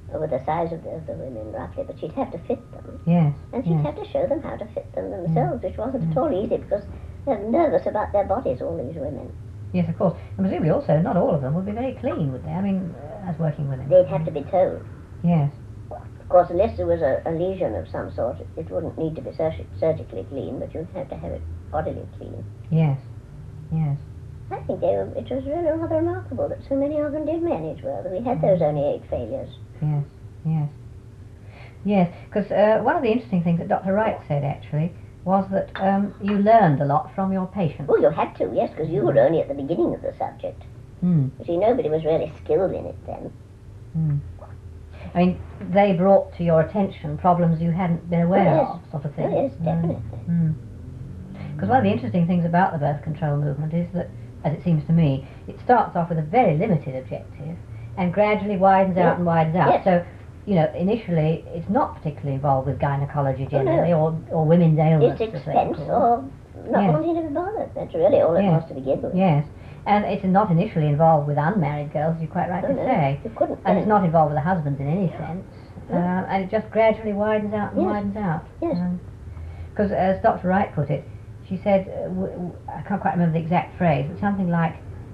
over the size of the women roughly, but she'd have to fit them. Yes. And she'd yes. have to show them how to fit them themselves, which wasn't at all easy because they're nervous about their bodies, all these women. Yes, of course. And presumably also, not all of them would be very clean, would they? I mean, as working women. They'd have to be told. Yes. Of course, unless there was a lesion of some sort, it wouldn't need to be surgically clean, but you'd have to have it bodily clean. Yes. Yes. I think it was really rather remarkable that so many of them did manage well, that we had those only 8 failures. Yes. Yes. Yes, because one of the interesting things that Dr. Wright said, actually, was that you learned a lot from your patients. Oh, you had to, yes, because you were only at the beginning of the subject. Mm. You see, nobody was really skilled in it then. Mm. I mean, they brought to your attention problems you hadn't been aware of, sort of thing. Oh, yes, definitely. Because one of the interesting things about the birth control movement is that, as it seems to me, it starts off with a very limited objective and gradually widens out and widens out. Yes. So, you know, initially it's not particularly involved with gynecology generally or women's ailments. It's expense or not wanting to be bothered. That's really all it was to begin with. Yes. And it's not initially involved with unmarried girls, as you quite rightly say. You couldn't. And it's not involved with the husbands in any sense. And it just gradually widens out and widens out. Yes. Because as Dr. Wright put it, she said, I can't quite remember the exact phrase, but something like,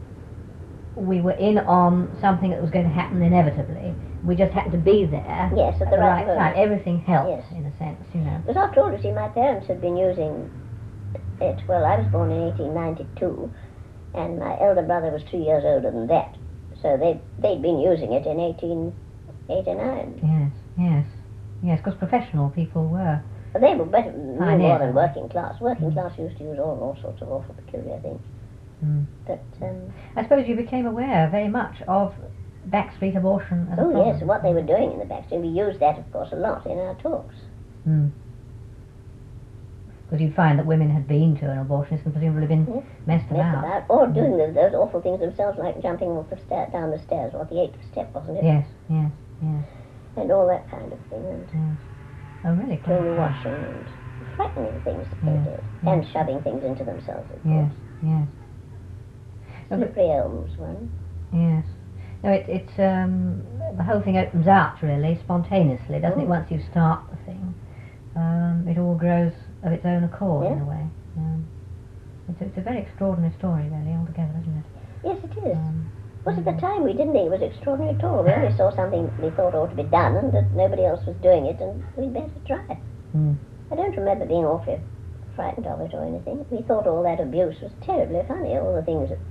we were in on something that was going to happen inevitably. We just happened to be there. Yes, at the right moment. time. Everything helped, in a sense, you know. Because after all, you see, my parents had been using it, well, I was born in 1892, and my elder brother was 2 years older than that. So they'd been using it in 1889. Yes, yes. Yes, because professional people were. They were better, more than working class. Working class used to use all sorts of awful peculiar things. But I suppose you became aware very much of backstreet abortion as a problem. Yes, what they were doing in the backstreet. We used that, of course, a lot in our talks. Because you'd find that women had been to an abortionist and presumably been messed about. Or doing those awful things themselves, like jumping off the down the stairs, or the 8th step, wasn't it? Yes, yes, yes. And all that kind of thing. And yes. Oh, really? doing washing and frightening things that they did. And shoving things into themselves, of course. Yes. Slippery Elms one. Yes. No, it's the whole thing opens out really spontaneously, doesn't it? Once you start the thing, it all grows of its own accord in a way. It's a very extraordinary story, really, altogether, isn't it? Yes, it is. But at the time we didn't think it was extraordinary at all. We only saw something we thought ought to be done, and that nobody else was doing it, and we'd better try. I don't remember being awfully frightened of it or anything. We thought all that abuse was terribly funny, all the things that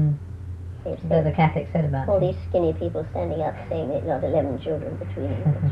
the Catholics said about all these skinny people standing up saying they've got 11 children between them.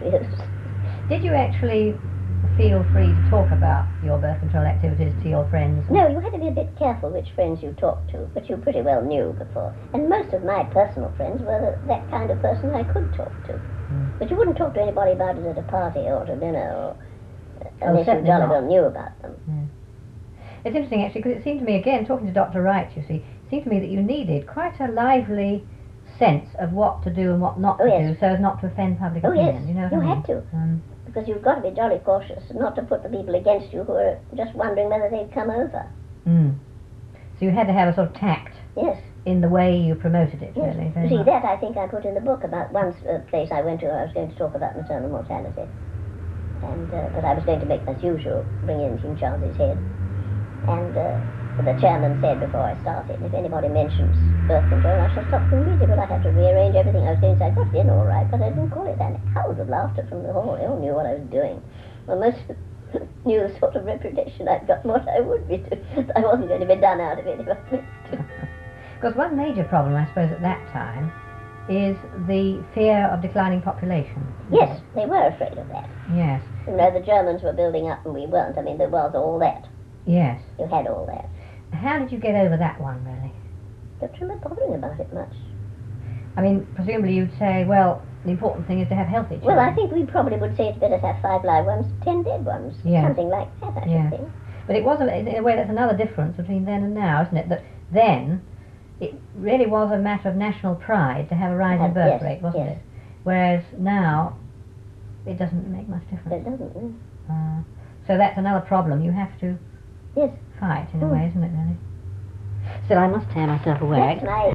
Did you actually feel free to talk about your birth control activities to your friends? No, you had to be a bit careful which friends you talked to, but you pretty well knew before. And most of my personal friends were that kind of person I could talk to. But you wouldn't talk to anybody about it at a party or at a dinner, or unless you jolly well knew about them. It's interesting, actually, because it seemed to me, again, talking to Dr. Wright, you see, it seemed to me that you needed quite a lively sense of what to do and what not to do so as not to offend public opinion. You know what I mean? Had to. Because you've got to be jolly cautious not to put the people against you who are just wondering whether they'd come over. So you had to have a sort of tact in the way you promoted it, really. You see, that I think I put in the book about one place I went to. I was going to talk about maternal mortality. And but I was going to make, as usual, bring in King Charles's head. And the chairman said before I started, if anybody mentions birth control, I shall stop them immediately. But I had to rearrange everything. I was going to say, I got it in all right, but I didn't call it that. Howls of laughter from the hall. They all knew what I was doing. Well, most knew the sort of reputation I'd got and what I would be doing. I wasn't going to be done out of it if I meant to. Because one major problem, I suppose, at that time is the fear of declining population. Yes, they were afraid of that. Yes. You know, the Germans were building up and we weren't. I mean, there was all that. Yes. You had all that. How did you get over that one, really? Don't remember bothering about it much. I mean, presumably you'd say, well, the important thing is to have healthy children. Well, I think we probably would say it's better to have 5 live ones, 10 dead ones. Yes. Something like that, I should think. But it was, in a way, that's another difference between then and now, isn't it? That then, it really was a matter of national pride to have a rise in birth rate, wasn't it? Whereas now, it doesn't make much difference. It doesn't, no. So that's another problem you have to fight, in a way, isn't it, really? Still, I must tear myself away. That's my